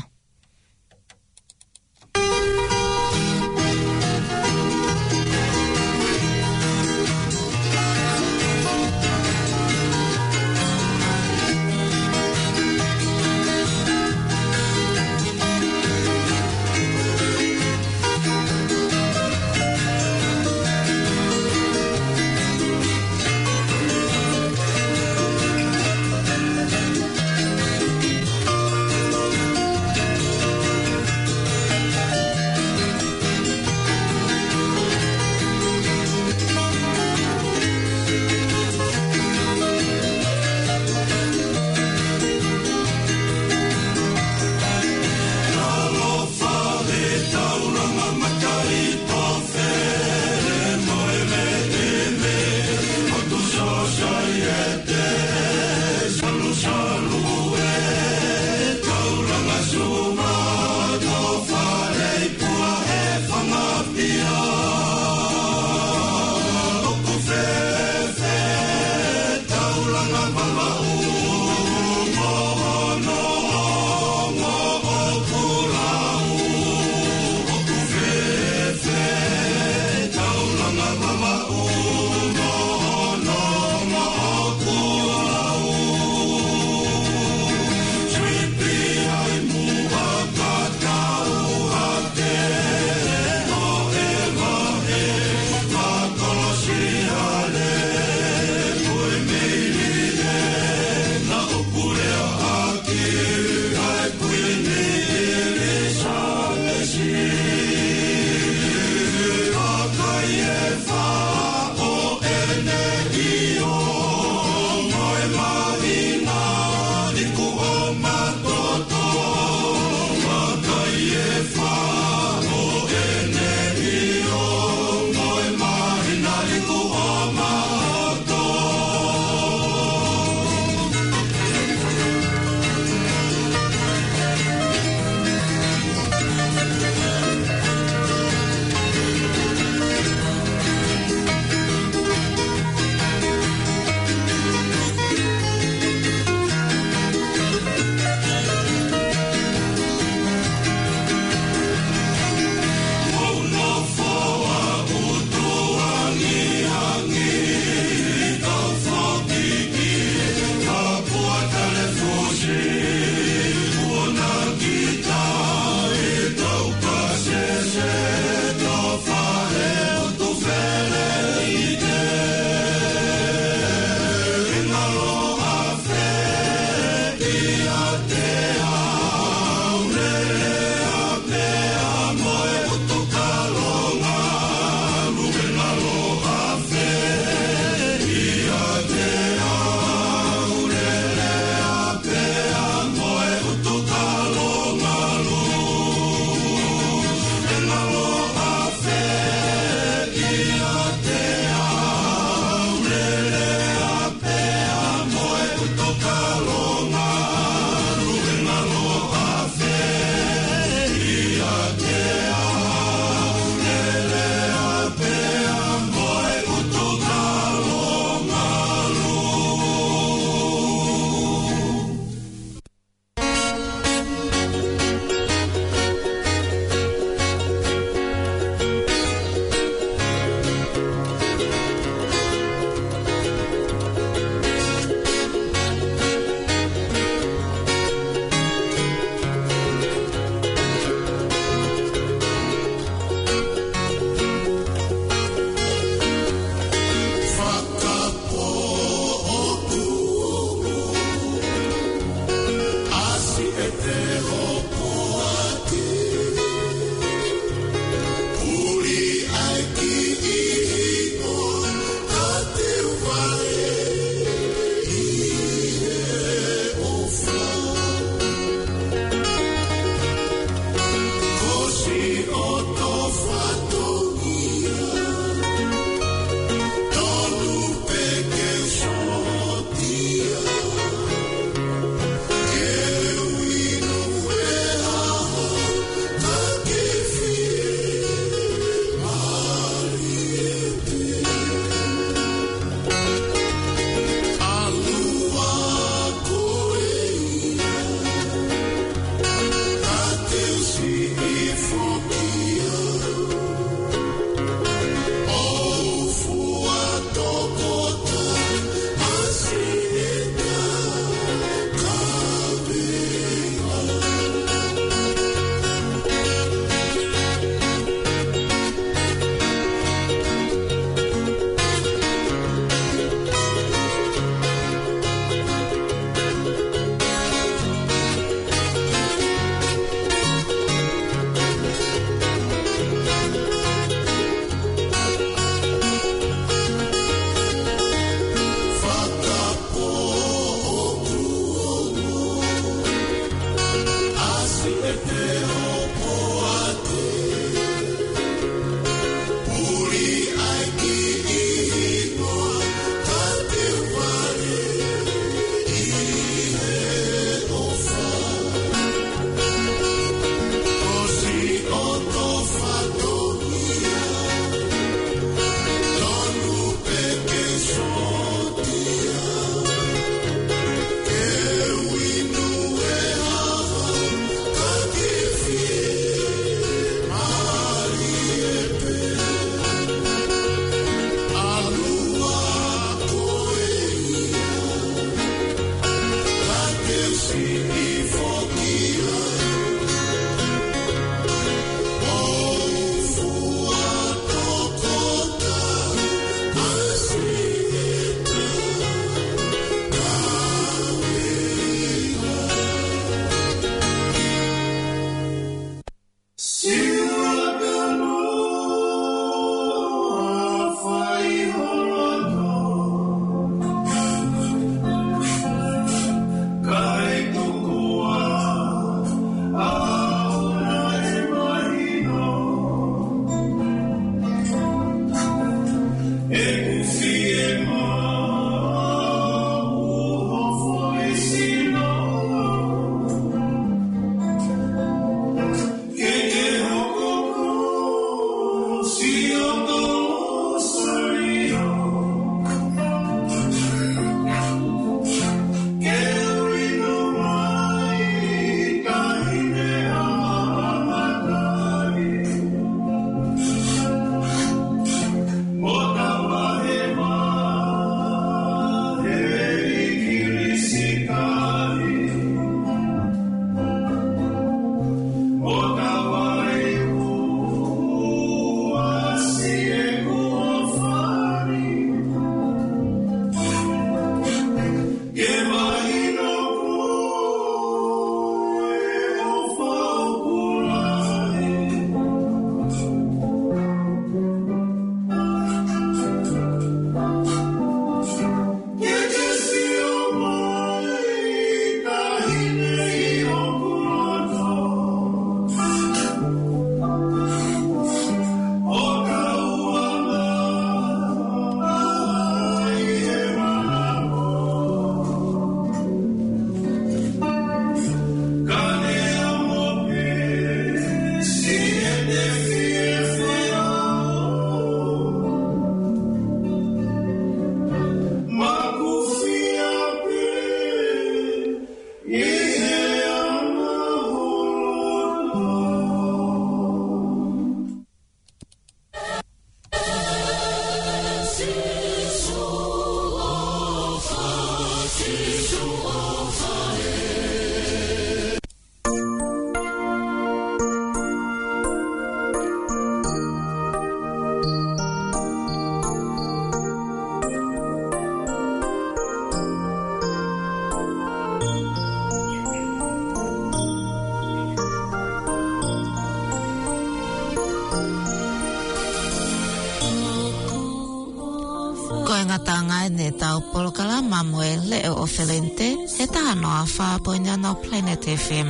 Tau polokala mamwe leo o felente he taha noa wha poina no Planet F M.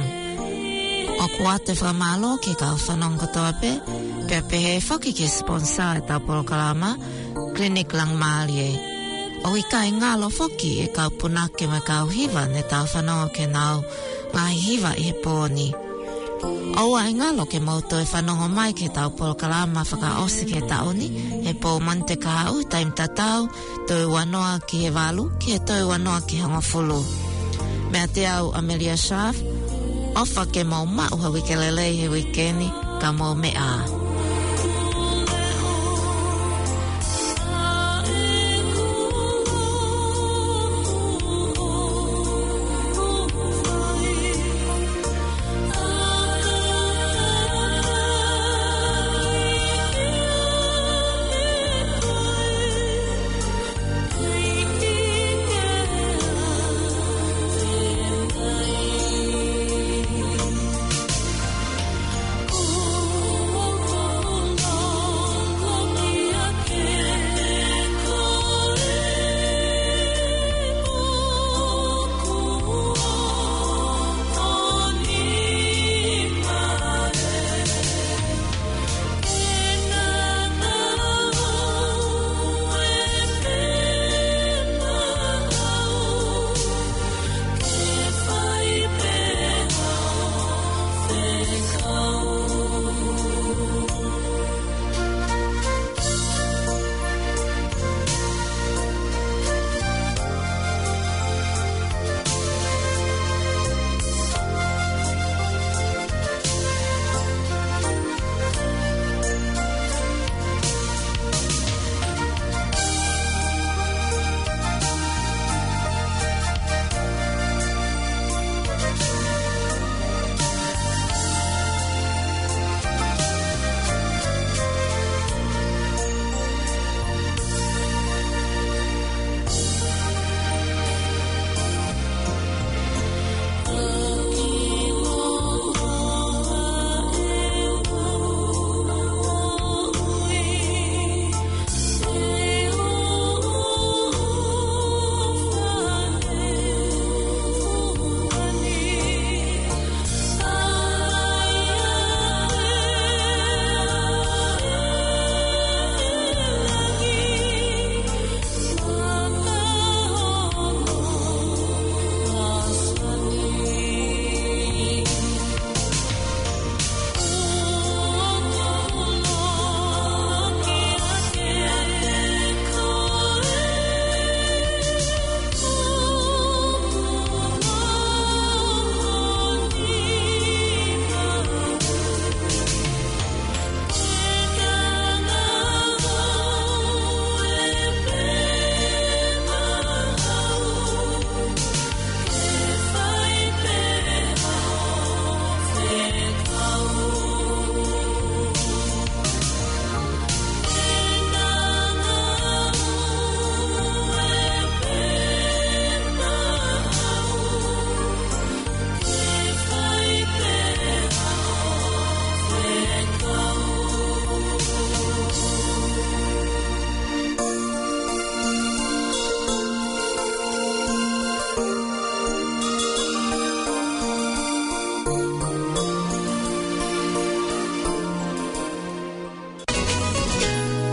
O kuate whamalo ki ka whanong katoa pe, pe pehe whaki ki sponsor e tau polokala ma, Clinic Lang Malie. O i kai ngalo whoki e kau punake me kau hiva ne tau whanonga ke nau ngai hiva i he pōni. O ai ngalo ke mauto e whanongo mai ke tau polokalama whaka osi ke taoni he pō mante ka hau taim tatau toi wanoa ki he walu ki he toi wanoa ki hanga fulu. Mea te au Amelia Schaaf, ofa ke mau mau ha wikelelei he wikeni ka mau mea.